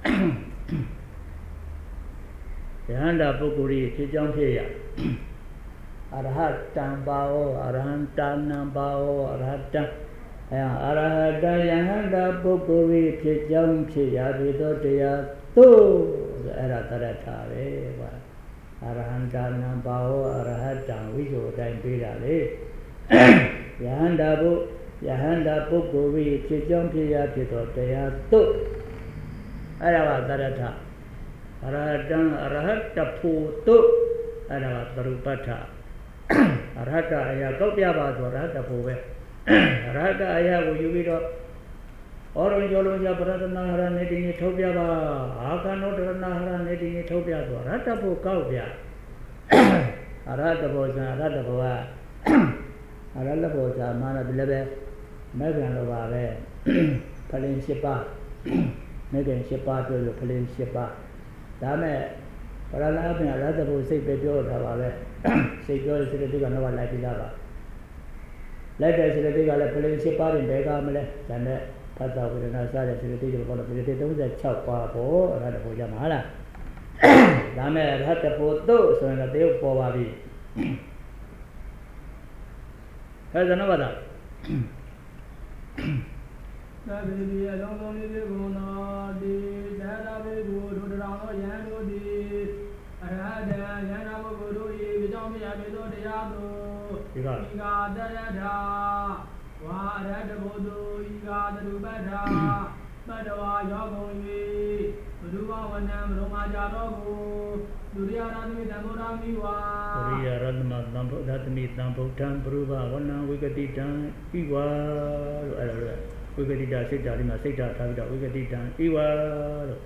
A: ယဟန္တာပုဂ္ဂိုလ်ဤဖြစ်ကြောင်းဖြစ်ရာအရဟတံပါဝအရဟံတနံပါဝအရဟတံအဲအရဟတယဟန္တာပုဂ္ဂိုလ်ဤဖြစ်ကြောင်းဖြစ်ရာဖြစ်သောတရားသို့အဲ့ဒါတရထာပဲကွာအရဟံတနံပါဝအရဟတံဝိဇ္ဇောအတိုင်းပေးတာလေယဟန္တာဘုယဟန္တာပုဂ္ဂိုလ်ဤဖြစ်ကြောင်းဖြစ်ရာဖြစ်သောတရားသို့အဲ့ဒါကတရထာအရဟတံအရဟတဖို့တုအဲ့ဒါကသရုပ္ပတ္ထအရဟတအရာကောက်ပြပါဆိုအရဟတဖို့ပဲအရဟတအရာကိုယူပြီးတော့ဩရုံကျော်လုံးကြပရဒနာဟရနေတိနေထုတ်ပြပါအာကနောတရဏဟရနေတိနေထုတ်ပြဆိုအရဟတဖို့ကောက်ပြအရဟတဖို့ဆိုအရဟတဖို့ကအရဟတဖို့ဆိုမာနဘယ်လဲပဲမဲ့ကံလိုပါပဲဖလင်၈ပါးမဲ့ကံ၈ပါးပြောလို့ဖလင်၈ပါးဒါမဲ့ပရလာပြန်ရသဖို့စိတ်ပဲပြောထားပါပဲစိတ်ပြောတဲ့စိတ်တွေကနောက်လိုက်ပြီးသားပါလိုက်တဲ့စိတ်တွေကလည်းပလင်၈ပါးတင်ဘယ်ကမလဲဒါနဲ့ဖတ်တာဝေဒနာစတဲ့စိတ်တွေပေါ်တော့ပလင်၃၆ပါးပေါ့အဲ့ဒါတဖို့ကြမှာလားဒါမဲ့ရဟတဖို့တို့ဆိုရင်တော့တရုပ်ပေါ်ပါပြီဟဲ့ဇနဝဒ
B: သဗ္ဗေတိအလုံးစုံလေးတွေကုန်တော်ဒီသတ္တဝေဒုဒုတရောင်သောယံတို့သည်အရဟတယန္တာပုဂ္ဂိုလ်တို့၏ကြောင့်မြတ်ပေသောတရားတို့ဤကတရထာဝါအရဟတဘုဒ္ဓဤကသရုပ္ပတ္ထာပတ္တဝါရောကုန်၍ဘဒုဝဝနံဘုမာကြတော်ကိုဒုရိယရသမိတံဗုဒ္ဓမိဝါ
A: ဒုရိယရသမတံဗုဒ္ဓသမိတံဗုဒ္ဓံဘုရဝနံဝိကတိတံဤဝါလို့အဲ့ဒါလို့ဝိကတိတာစိတ်ဓာတ်လေးမှာစိတ်ဓာတ်ထားပြီးတော့ဝိကတိတံဤဝါလို့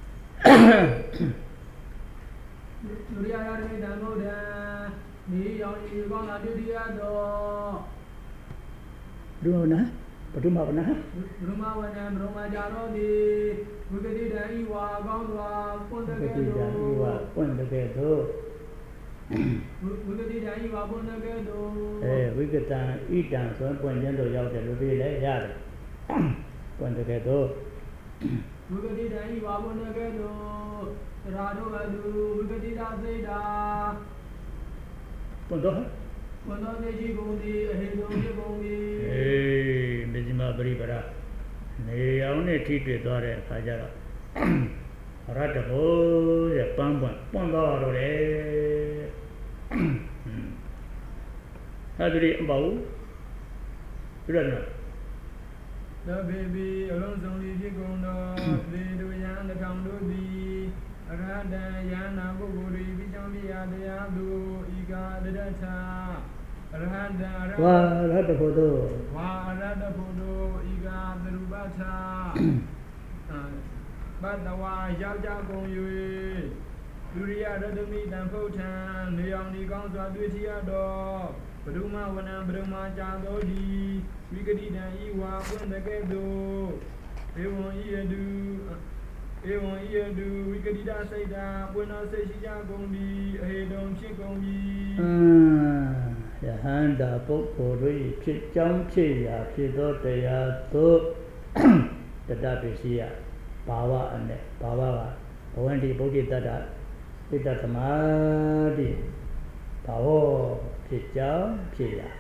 B: ဒုရိယရသမိတံဗုဒ္ဓံမိယောဤကောင်းလာဒုတိယတော်
A: ဒုနာပထမဝနာ
B: ဘုရမဝနံဘုရမကြတော်သည်ဝိကတိတံဤဝါကောင်းစွာပွင့်တဲ့ကဲ့သို့
A: ဤဝါပွင့်တဲ့ကဲ့သို့
B: ဝိကတိတံဤဝါပွင့်တဲ့ကဲ့သို့
A: အဲဝိကတံဤတံဆိုပွင့်ခြင်းတို့ရောက်တယ်လို့ပြေးလဲရတယ်ပွင့်တဲ့ကဲ့သို့
B: Wikati dai wabona kedo rado badu wikati da seida
A: Punto
B: Punto neji gondi ahedo ke gondi
A: Eh Mizima Bribara Ne aune titwe dware kajara Rata ho ya pampan Punto arore Hadri bau Berana
B: The baby alone only the gondo, they do yan the condo the Rada Yana Boguri, Vicambia de Adu, Iga the Data, Rada
A: Wa rata hodo
B: Wa Rada Podo, Iga the Rubata, but the Wa Jaja Gong Yui, Luria the meat and potan, the only guns are Dutiado, Bruma Wana Bruma Jagodi. We could eat and eat one when the get do. They won't eat do. They won't eat do. We could eat and say that when I say she's going to be a don't chick on me.
A: The hand of Bokori, Chit Jam Chia, Chido Teato, the Dabisia, Bawa and Bawa, Wendy Bogi Dada, Pita Samadi, Pao, Chit Jam Chia.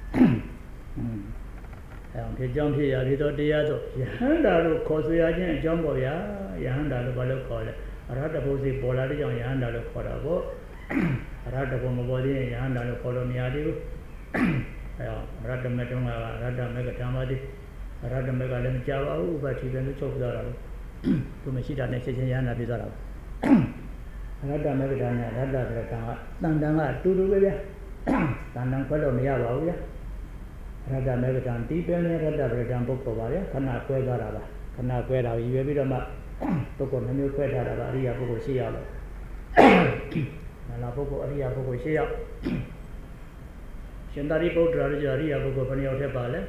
A: Cái trong khi giờ thì tôi đi ra rồi, hắn đã được khó suy ra chứ trong bộ giá, hắn đã được bao nhiêu khó đấy, ra được bao nhiêu bỏ lại đi trong hắn đã được khó đó, ra được bao nhiêu bao nhiêu hắn đã được khó đó nhiều đi, ra được mấy trong là ra được mấy cái tham đi, ra được mấy cái lên chào áo và chỉ cần chụp đó rồi, tôi mới chỉ đặt này sẽ hắn đã đi rồi, ra được mấy cái tham này, ra được cái tham, đang đang là tu tu cái gì, đang đang có đồ mấy áo áo gì. Rada Megadan deep in Rada Bredan Bokovaria, Kana Quedaraba, Kana Queda, you will be a Boko Nemu Queda, Ria Boko Sia, and La Boko Ria Boko Sia. Shendari Botra Ria Boko Panio Tepale,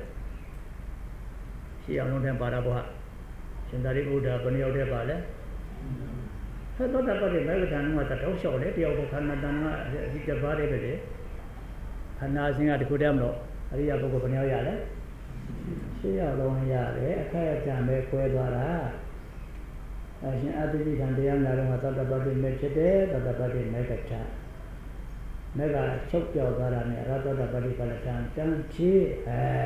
A: Sia no Temparaboa, Shendari Buddha Panio Tepale. I thought about the Megadan was a talk show, let you over Canada, hit the body every day. And now I think I could have no. Ariya Boko Panel Yale, she alone Yale, a kayak jambe quedara. As in Aditi and the young Narama thought about the Mechade, but about the Megata. Mega choke your garane, rather the body Palatan, Chanchi,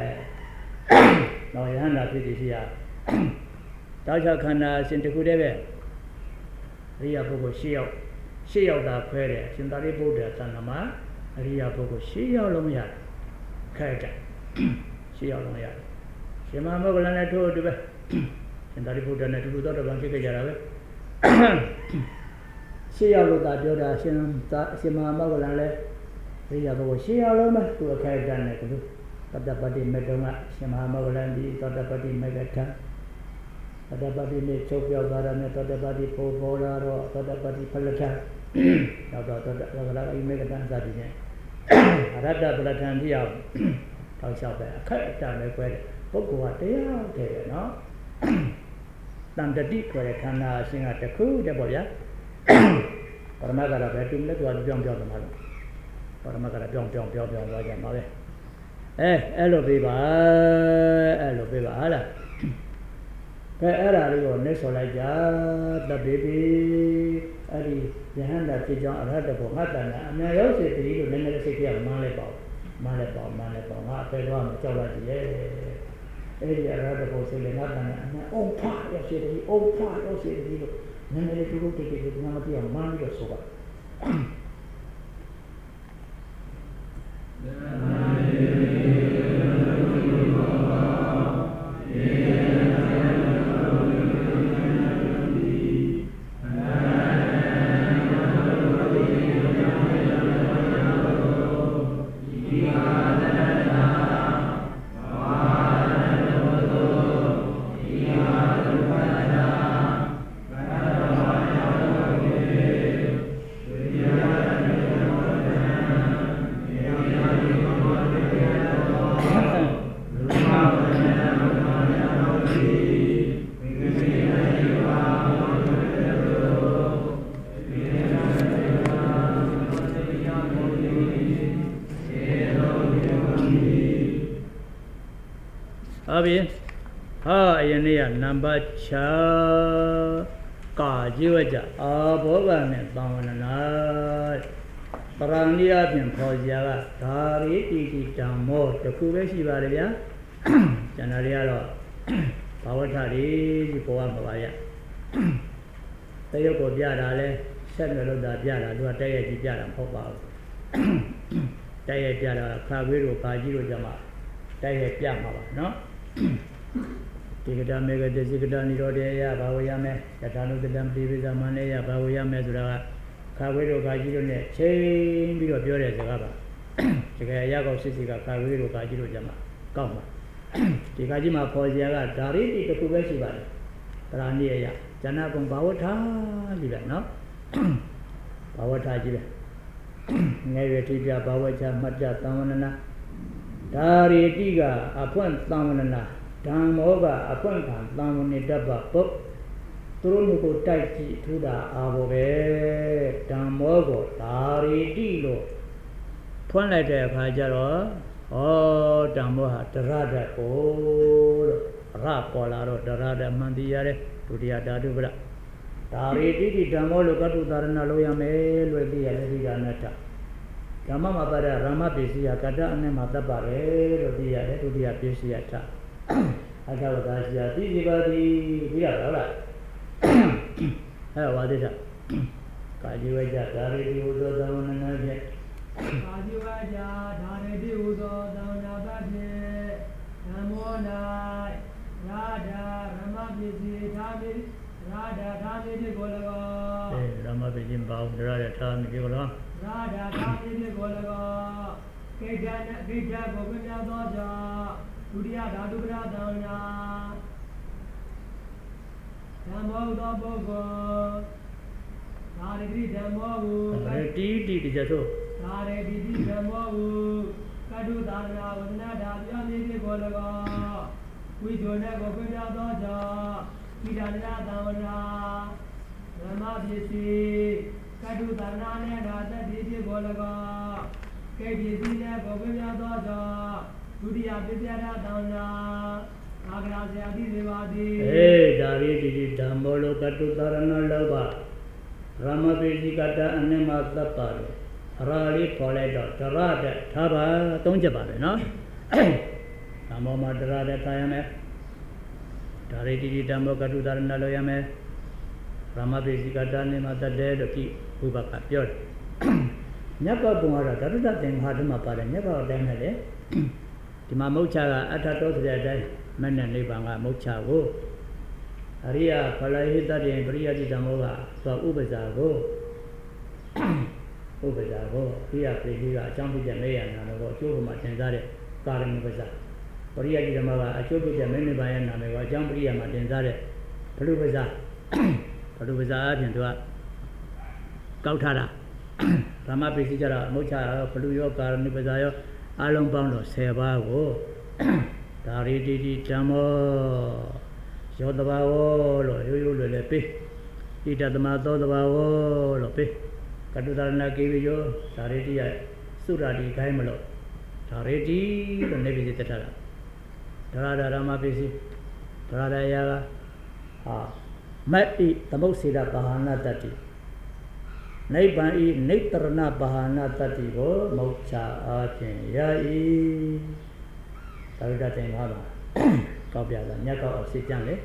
A: no Yana Pitisia. Tasha Kana Sintikudeve, Ria Boko Shio, Shio da Quere, Sindari Buddha Sanama, Ria Boko Shio Lomia. Character. See all on yard. Shema Mogolan told the and that put an attitude of one chicken. See all of that Yoda Shema Mogolan. We have a see all over to a character. But the body Metoma, Shema Mogolan, the other body Megata. The body made Tokyo Garana, the body Popola, or the body Palata. Now, the you make a dance at the end. Rada Blatandia, I'll shop there. Cut down the credit. Boku, they are there, no? Then the deep credit can sing at the crew, the boya. Or a matter of bedroom, let one jump on the mother. Or a matter of jump, jump, jump, jump, like a mother. Eh, hello, Biba, hello, Biba. Era io ne so la già da baby ari jahan da chi jang ara da ko ngata na a mya yaw se ti lo ne ne se ke ma le pa ma le pa ma le pa nga pe lo ma chaw la ji ye eri ara da ko se le ngata na a on pa ya se ti on pa ya se ti lo ne ne le tu lo te ke na ma ti ma ni lo so ba ha ayane ya number cha ka jiwaja aboga ne tawanana paraniya pin phojya ga dhari titi dhammo takku be shi ba le bya cana de ya lo bawatha de ji pawa ma ba ya tayok ko pya da le set me lo da pya da tu ka tait yai ji pya da ma phot ba bu tait yai pya da kha gwe ro ka ji ro jama tait yai pya ma ba no Tikada mega desikada nirode ya bawaya me yatanu kadam divisa mane ya bawaya me sura ka kha gwe ro ka ji ro ne chain pi ro pyo de saka ba tike ya kaw sit sit ka kha gwe ro ka ji ro jama kaw ma di ka ji ma pho sia ga dhari ti takku be shi ba le paraniya ya jana kong bawatha ji be no bawatha ji be ngai we ti pya bawacha matja tawanana dhari ti ga aphwan tawanana Dhammo ga aphwan khan tawanne dabba pop turu ko tai chi thuda abo be Dhammo ko dhari ti lo phwan lai de akha ja ro oh Dhammo ha darada ko lo ra paw la ro darada man ti ya de dutiya dhatu pra dhari ti ti Dhammo lo kattu dharana lo ya me lo ti ya le ti ga natta Dhamma ma pada rama pisiya kata ane ma tappa re lo ti ya le dutiya pisiya tha Adavata siya ti si ba ti di ra la hai wa de sa ka ji wa ja dhari ti udo tawanana je
B: ka ji wa ja dhari ti udo tawanana je Namo nai Radha Rama Pisi Dhami Radha Dhami ti golaga
A: eh Rama Pisi ba Radha Dhami ti golaga
B: Radha Dhami ti golaga Kedana Kedha Govinda Doja Duriya Dhatu Pradana Dhammo Dhammo Dhari Ti Dhammo
A: Dhari Ti Ti Ti ja so
B: Dhari Ti Ti Dhammo Kaddu Dharana Vadana Dhabya Ti golaga Vijona Govinda Doja Kidana Dhamana Rama Pisi Kaddu Dharana ne Radha Ti golaga Kedisi ne Govinda Doja Duriya Vidyara Dhamna Agra Adi Devadi
A: eh dhari ti ti Dhammo lo kattu dharana lo ba Rama Pisi kata ane ma tappa lo ra li pho lai do darada tha ba three chat ba be no Dhammo ma darada tha ya me dhari ti ti Dhammo kattu dharana lo ya me Rama Pisi kata ane ma tatte lo ki Vibhaka pyo de nyakka bung ara darada thing ha de ma pa de nyakka dai ne le di ma moksha ga atta to sya dai manna nibbana ga moksha ko ariya phalahita tin pariyati Dhammo ga twa upasa ko upasa ko ariya priti ga achang picha me ya na ko acho ma tin sa de karami upasa pariyati Dhammo ga acho picha me nibbana ya na me ko achang priya ma tin sa de phlu upasa phlu upasa a phin twa kauk tha da Rama Pisi ja ra moksha phlu yo karami upasa yo a long paung lo ten ba ko dhari ti ti Dhammo yo taba wo lo yo yo le le pe ita tama to taba wo lo pe kattu dharana ke bi yo dhari ti ya sura ti kai ma lo dhari ti lo ne bi se ta la dharada Rama Pisi dharada ya ga ha mat i tamoksida bahana tati Nibbana i nittarana bahana tati ko moksha a phin ya i Tarita thing ha ba kaw pya la nyakka aw sit chan le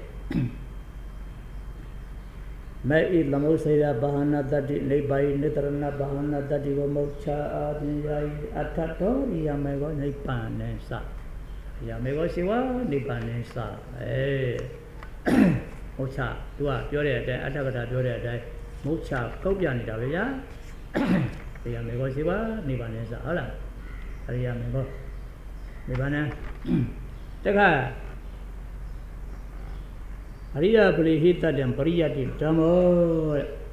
A: Mai i tamoksida bahana tati Nibbana i nittarana bahana tati ko moksha a phin ya i Attha to ya me ko Nibbana sa ya me ko siwa Nibbana sa eh moksha tu a pyo de atai Attha kata pyo de atai moksha kauk pya nita be ya ya me ko siwa Nibbana sa ha la ariya me ko Nibbana takha ariya prihita den pariyati Dhammo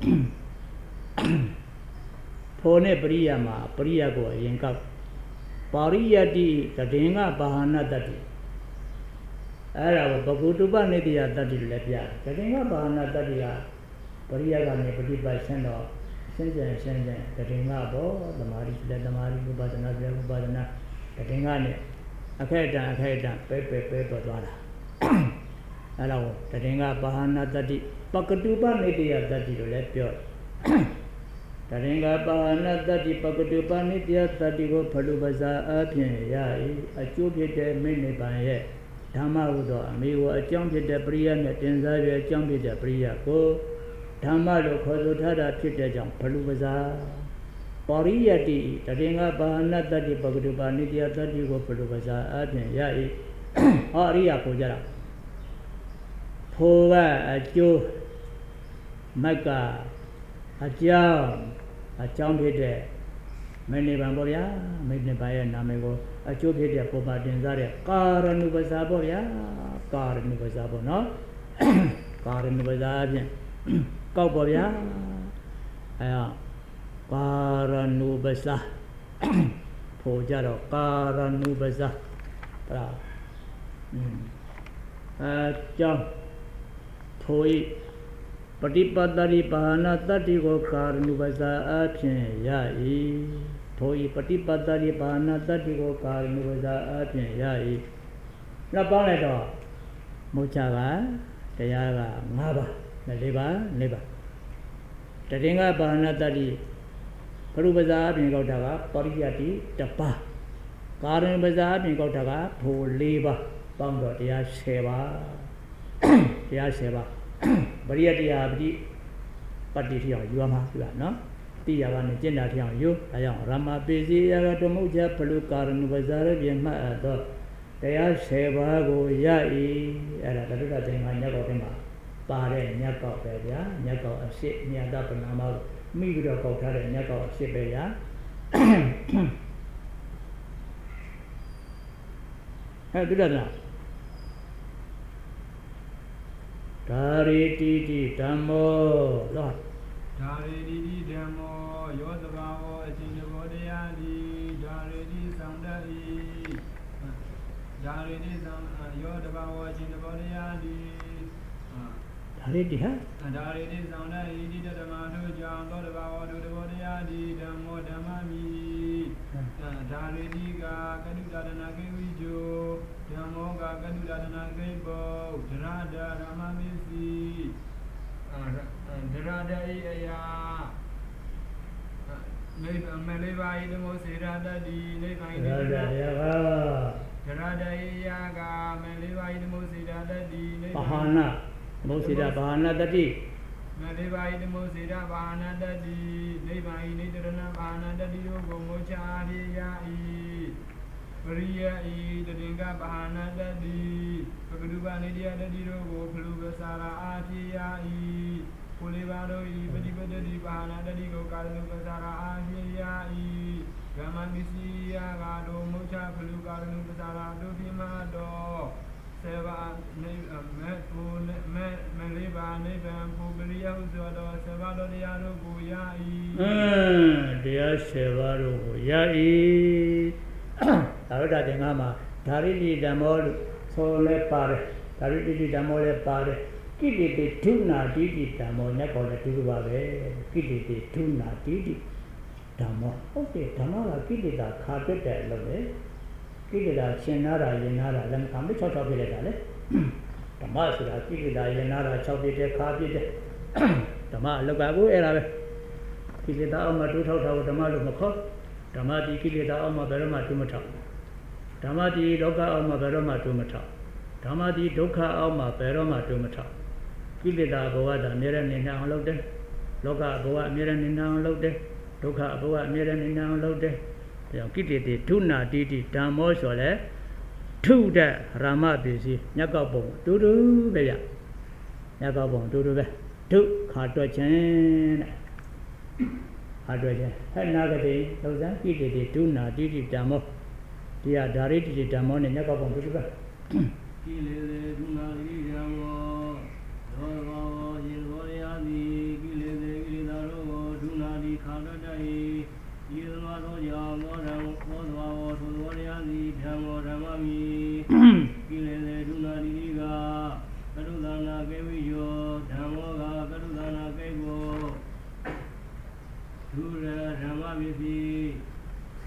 A: pho ne pariya ma pariya ko ayin kauk pariyati tadenga bahana tati ara ko bakutupa nitiya tati le pya tadenga bahana tati ga pariya ga ne patipa san do san san san san tadenga bo tamari le tamari upasana le upasana tadenga ne akhaita akhaita pe pe pe pa twa la အဲ့ဒါကိုတရင်ကပါဟနာတတိပကတုပနိတ္တယတတိလို့လည်းပြောတရင်ကပါဟနာတတိပကတုပနိတ္တယတတိကိုဖလူပဇာအပြင်ရ၏အကျိုးဖြစ်တဲ့မိနိဗ္ဗာန်ရဲ့ဓမ္မဟုသောအမိကိုအကြောင်းဖြစ်တဲ့ပရိယနဲ့တင်စားရအကြောင်းဖြစ်တဲ့ပရိယကိုဓမ္မလို့ခေါ်ဆိုထားတာဖြစ်တဲ့ကြောင့်ဖလူပဇာပရိယတိတရင်ကပါဟနာတတိပကတုပနိတ္တယတတိကိုဖလူပဇာအပြင်ရ၏ဟောအရိယကိုကြတာဖိုးကအကျိုးမက်ကအကြောင်းအကြောင်းဖြစ်တဲ့မိနိဗ္ဗာန်ပေါ့ဗျာမိနိဗ္ဗာန်ရဲ့နာမည်ကိုအကျိုးဖြစ်တဲ့ပုံပါတင်စားတဲ့ကာရဏုပဇာပေါ့ဗျာကာရဏုပဇာပေါ့နော်ကာရဏုပဇာအပြင်ကောက်ပေါ့ဗျာအဲကာရဏုပဇာဖိုးကြတော့ကာရဏုပဇာအဲ့ဒါအကြောင်းထိုဤပฏิပတ္တိပါဟနာတတ္တိကိုကာရဏုပဇာအဖြစ်ရ၏ထိုဤပฏิပတ္တိပါဟနာတတ္တိကိုကာရဏုပဇာအဖြစ်ရ၏နောက်ပေါင်းလိုက်တော့မုချကတရားက၅ပါးနဲ့၄ပါး၄ပါးတရင်ကပါဟနာတတ္တိပရုပဇာအပြင်ကောက်တာကပရိယတိတပါးကာရဏုပဇာအပြင်ကောက်တာကဖို၄ပါးပေါင်းတော့တရား၁၀ပါးတရား၁၀ပါးပရိယတရားပတိပတ္တိထီအောင်ယူရမှာပြပါနော်တိရကနေကျင့်တာထီအောင်ယူဒါကြောင့်ရမပေစီရကတမုချဖလူကာရဏုပဇာရပြမှတ်အပ်သောတရား၁၀ပါးကိုရ၏အဲ့ဒါတတုတ္တသင်္ဃာညက်ကောက်ထဲမှာပါတဲ့ညက်ကောက်ပဲဗျာညက်ကောက်အဖြစ်မြတ်တပနာမလို့မိပြီးတော့ကောက်ထားတဲ့ညက်ကောက်အဖြစ်ပဲဗျာအဲ့ဒီတော့ဒါရီတိတိဓမ္မောလော
B: ဒါရီတိတိဓမ္မောယောသဘာဝအရှင်တဘောတရားတိဒါရီတိသံတဤဒါရီတိသံယောသဘာဝအရှင်တဘောတရားတိ
A: ဒါရီတိဟာ
B: ဒါရီတိသံတဤတိဓမ္မတို့ကြောင့်သောတဘာဝတို့တဘောတရားတိဓမ္မောဓမ္မမိဒါရီတိကကတုတနာကေဝိဂျောဓမ္မောကကတုတနာကေဘောဒရဒရမမစ္စည်းဒရဒအိအယာနိဗ္ဗာန်မလေးပါဤဓမ္မောစေရတတိနိဗ္ဗာန်ဤဓမ္မော
A: ဒရဒယက
B: ဒရဒအိယာကမလေးပါဤဓမ္မောစေရတတိနိဗ္ဗာန်
A: ဘာနာဓမ္မောစေရဘာနာတတိ
B: မလေးပါဤဓမ္မောစေရဘာနာတတိနိဗ္ဗာန်ဤနိတရဏဘာနာတတိတို့ကိုမောချာရိယာဤပရိယဤတရင်ကဘာနာတတိပကတုပနိတ္တယတတိတို့ကိုဖလူပစာရာအာဖြေယာဤကိုလေးပါတို့ဤပฏิပတ္တိဘာနာတတိကိုကာရဏုပစာရာအာဖြေယာဤဂမမစ္စည်းယာကတို့မောချဖလူကာရဏုပစာရာတို့ပြမတော်ဆေဘာနေမေဘူမေမလေးပါနိဗ္ဗာန်ပုဂ္ဂလိယဟုသောတော်ဆေဘာတော်တရားတို့ကိုရ၏
A: အင်းတရားဆေဘာတို့ကိုရ၏သာရတသင်္ဃာမှာဒါရိတိဓမ္မောလို့ဆိုလဲပါတယ်ဒါရိတိဓမ္မောလည်းပါတယ်ကိလေတိဒုနာတိတိဓမ္မောနဲ့ပေါ်တဲ့ဒုက္ခပါပဲကိလေတိဒုနာတိတိဓမ္မောဟုတ်တယ်ဓမ္မကကိလေသာခါတက်တယ်လို့လေကိလေသာရှင်နာတာယင်နာတာလည်းခါမ၆၆ဖြစ်လိုက်တာလေဓမ္မဆိုတာကိလေသာယင်နာတာ၆ဖြစ်တယ်ခါဖြစ်တယ်ဓမ္မအလောက်ကကိုအဲ့ဒါပဲကိလေသာအောင်မတိုးထောက်တာကိုဓမ္မလို့မခေါ်ဓမ္မတိကိလေသာအောင်မဘယ်တော့မှတိုးမထောက်ဓမ္မတိဒုက္ခအောင်မဘယ်တော့မှတိုးမထောက်ဓမ္မတိဒုက္ခအောင်မဘယ်တော့မှတိုးမထောက်ကိလေသာဘဝတာအမြဲတမ်းနေအောင်လုပ်တယ်လောကဘဝအမြဲတမ်းနေအောင်လုပ်တယ်ဒုက္ခဘဝအမြဲတမ်းနေအောင်လုပ်တယ်ဒါကြောင့်ကိလေသာဒုနာတိတိဓမ္မောဆိုလဲထုတဲ့ရာမပစ္စည်းညက်ကောက်ပုံတူတူပဲရညက်ကောက်ပုံတူတူပဲဒုခါတွက်ခြင်းတဲ့ခါတွက်ခြင်းဟဲ့နာကတိလုံးစံကိလေသာဒုနာတိတိဓမ္မောဒီဟာဓာရိတိဓမ္မောနဲ့ညက်ကောက်ပုံတူတူပဲ
B: ကိလေသာဒုနာတိဓမ္မောသောဘောယေဘောရာတိကိလေသာကိလေသာတို့ဒုနာတိခါတွက်တတ်၏ဤသမာသောကြောင့်သောဓမ္မောသောဘောသောဘောရာတိဓမ္မောဓမ္မမိကိလေသာဒုနာတိကကရုဏာနာကေဝိယောဓမ္မောကကရုဏာနာကေဘောဒုရဓမ္မပစ္စည်း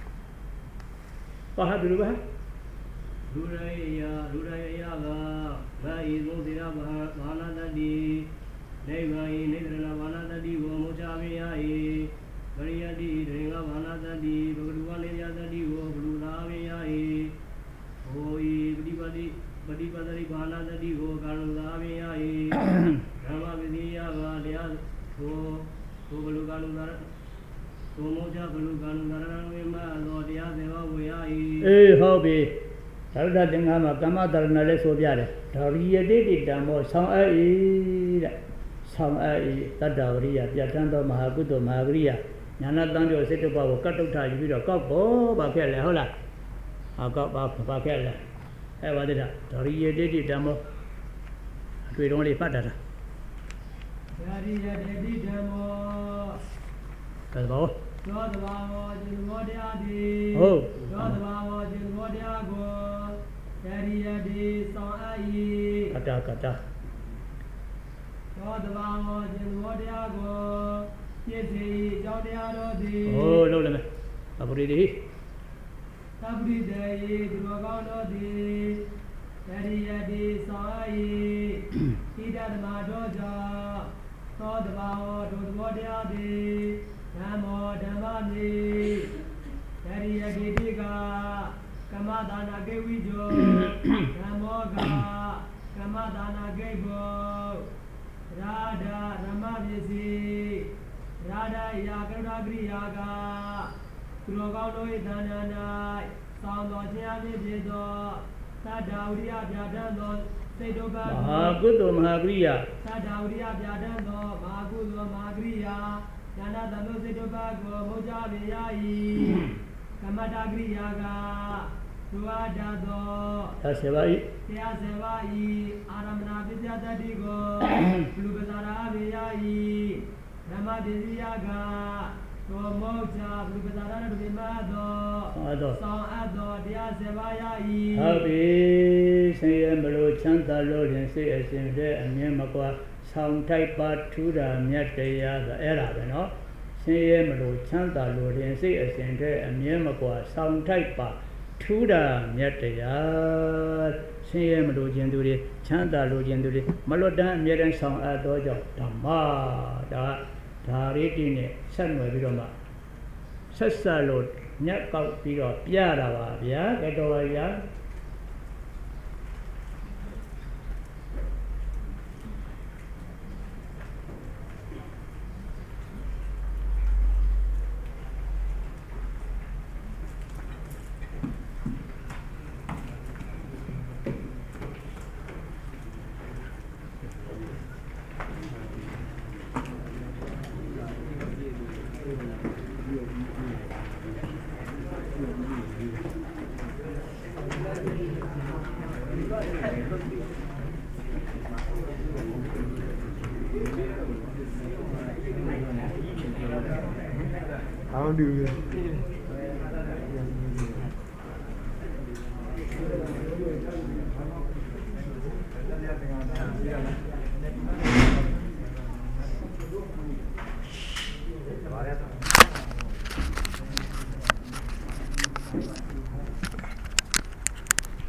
A: ပါဟာဒုရဘာ
B: ဒုရယယဒုရယယက
C: Bayi Mudira Bala Tadi Devai Nidra Bala Tadi Mochaviai Variadi Dringa Bala Tadi Rualia Tadi Brudaviai Oi Budipadi Budipadi Bala Tadi Kaludaviai Rama Vidya Valia Go Golugalugar Mocha Golugalugar Vima Lodia Deva Viai
A: Eh Hobby Sarda Dingama Kama Darnale Sobiare Daria did Damo Sang A Sang A Tadaria Piatando Mahagudo Magria Yana Danjo Seto Babo Katuta Video Copo Bakella Hola I got Bakella Evadida Daria did Damo We only Patata
B: Daria did Damo
A: Hello
B: God the Baba Jilwadiadi
A: Oh
B: God the Baba Jilwadiago Daria di Sang A
A: Kata Kata
B: God the Baba Jilwadiago Yesi Jodiado di
A: Oh no limit Aburi
B: Tabri Day Drogano di Daria di Sang A Ida Madoja God the Baba Jilwadiadi Namo Dhamani Daria Didiga Kamadana Gewijo Namoga Kamadana Gebo Radha Ramavisi Radha Yagadagriyaga Krogano Idananai Sound Jiami Jedo Sadauria Biadando Sedoba
A: Mahagudo Magria
B: Sadauria Biadando Magudo Magria Yana Dano Sedobago Moja Viyai Kamadagriyaga Duadado
A: Tasevai
B: Tia Sevai Aramana Vidyata Digo Lubazara Viyai Rama Viziyaga Moja Lubazara Vimado
A: Ado
B: Song Ado Tia Sevai
A: Happy Say Melo Chanta Lord and say as in there and Yamakwa Sound type part to the Miataya the era, no? Say Melo Chanta Lord and say as in there and Yamakwa Sound type part to the Miataya Say Melo Jenduri Chanta Lord Jenduri Malodan Miran Song Adojo Dama da Taritine Sunway Vidoma Sassa Lord Nyak out Piro Piara Via Gadoya
D: I'll do it.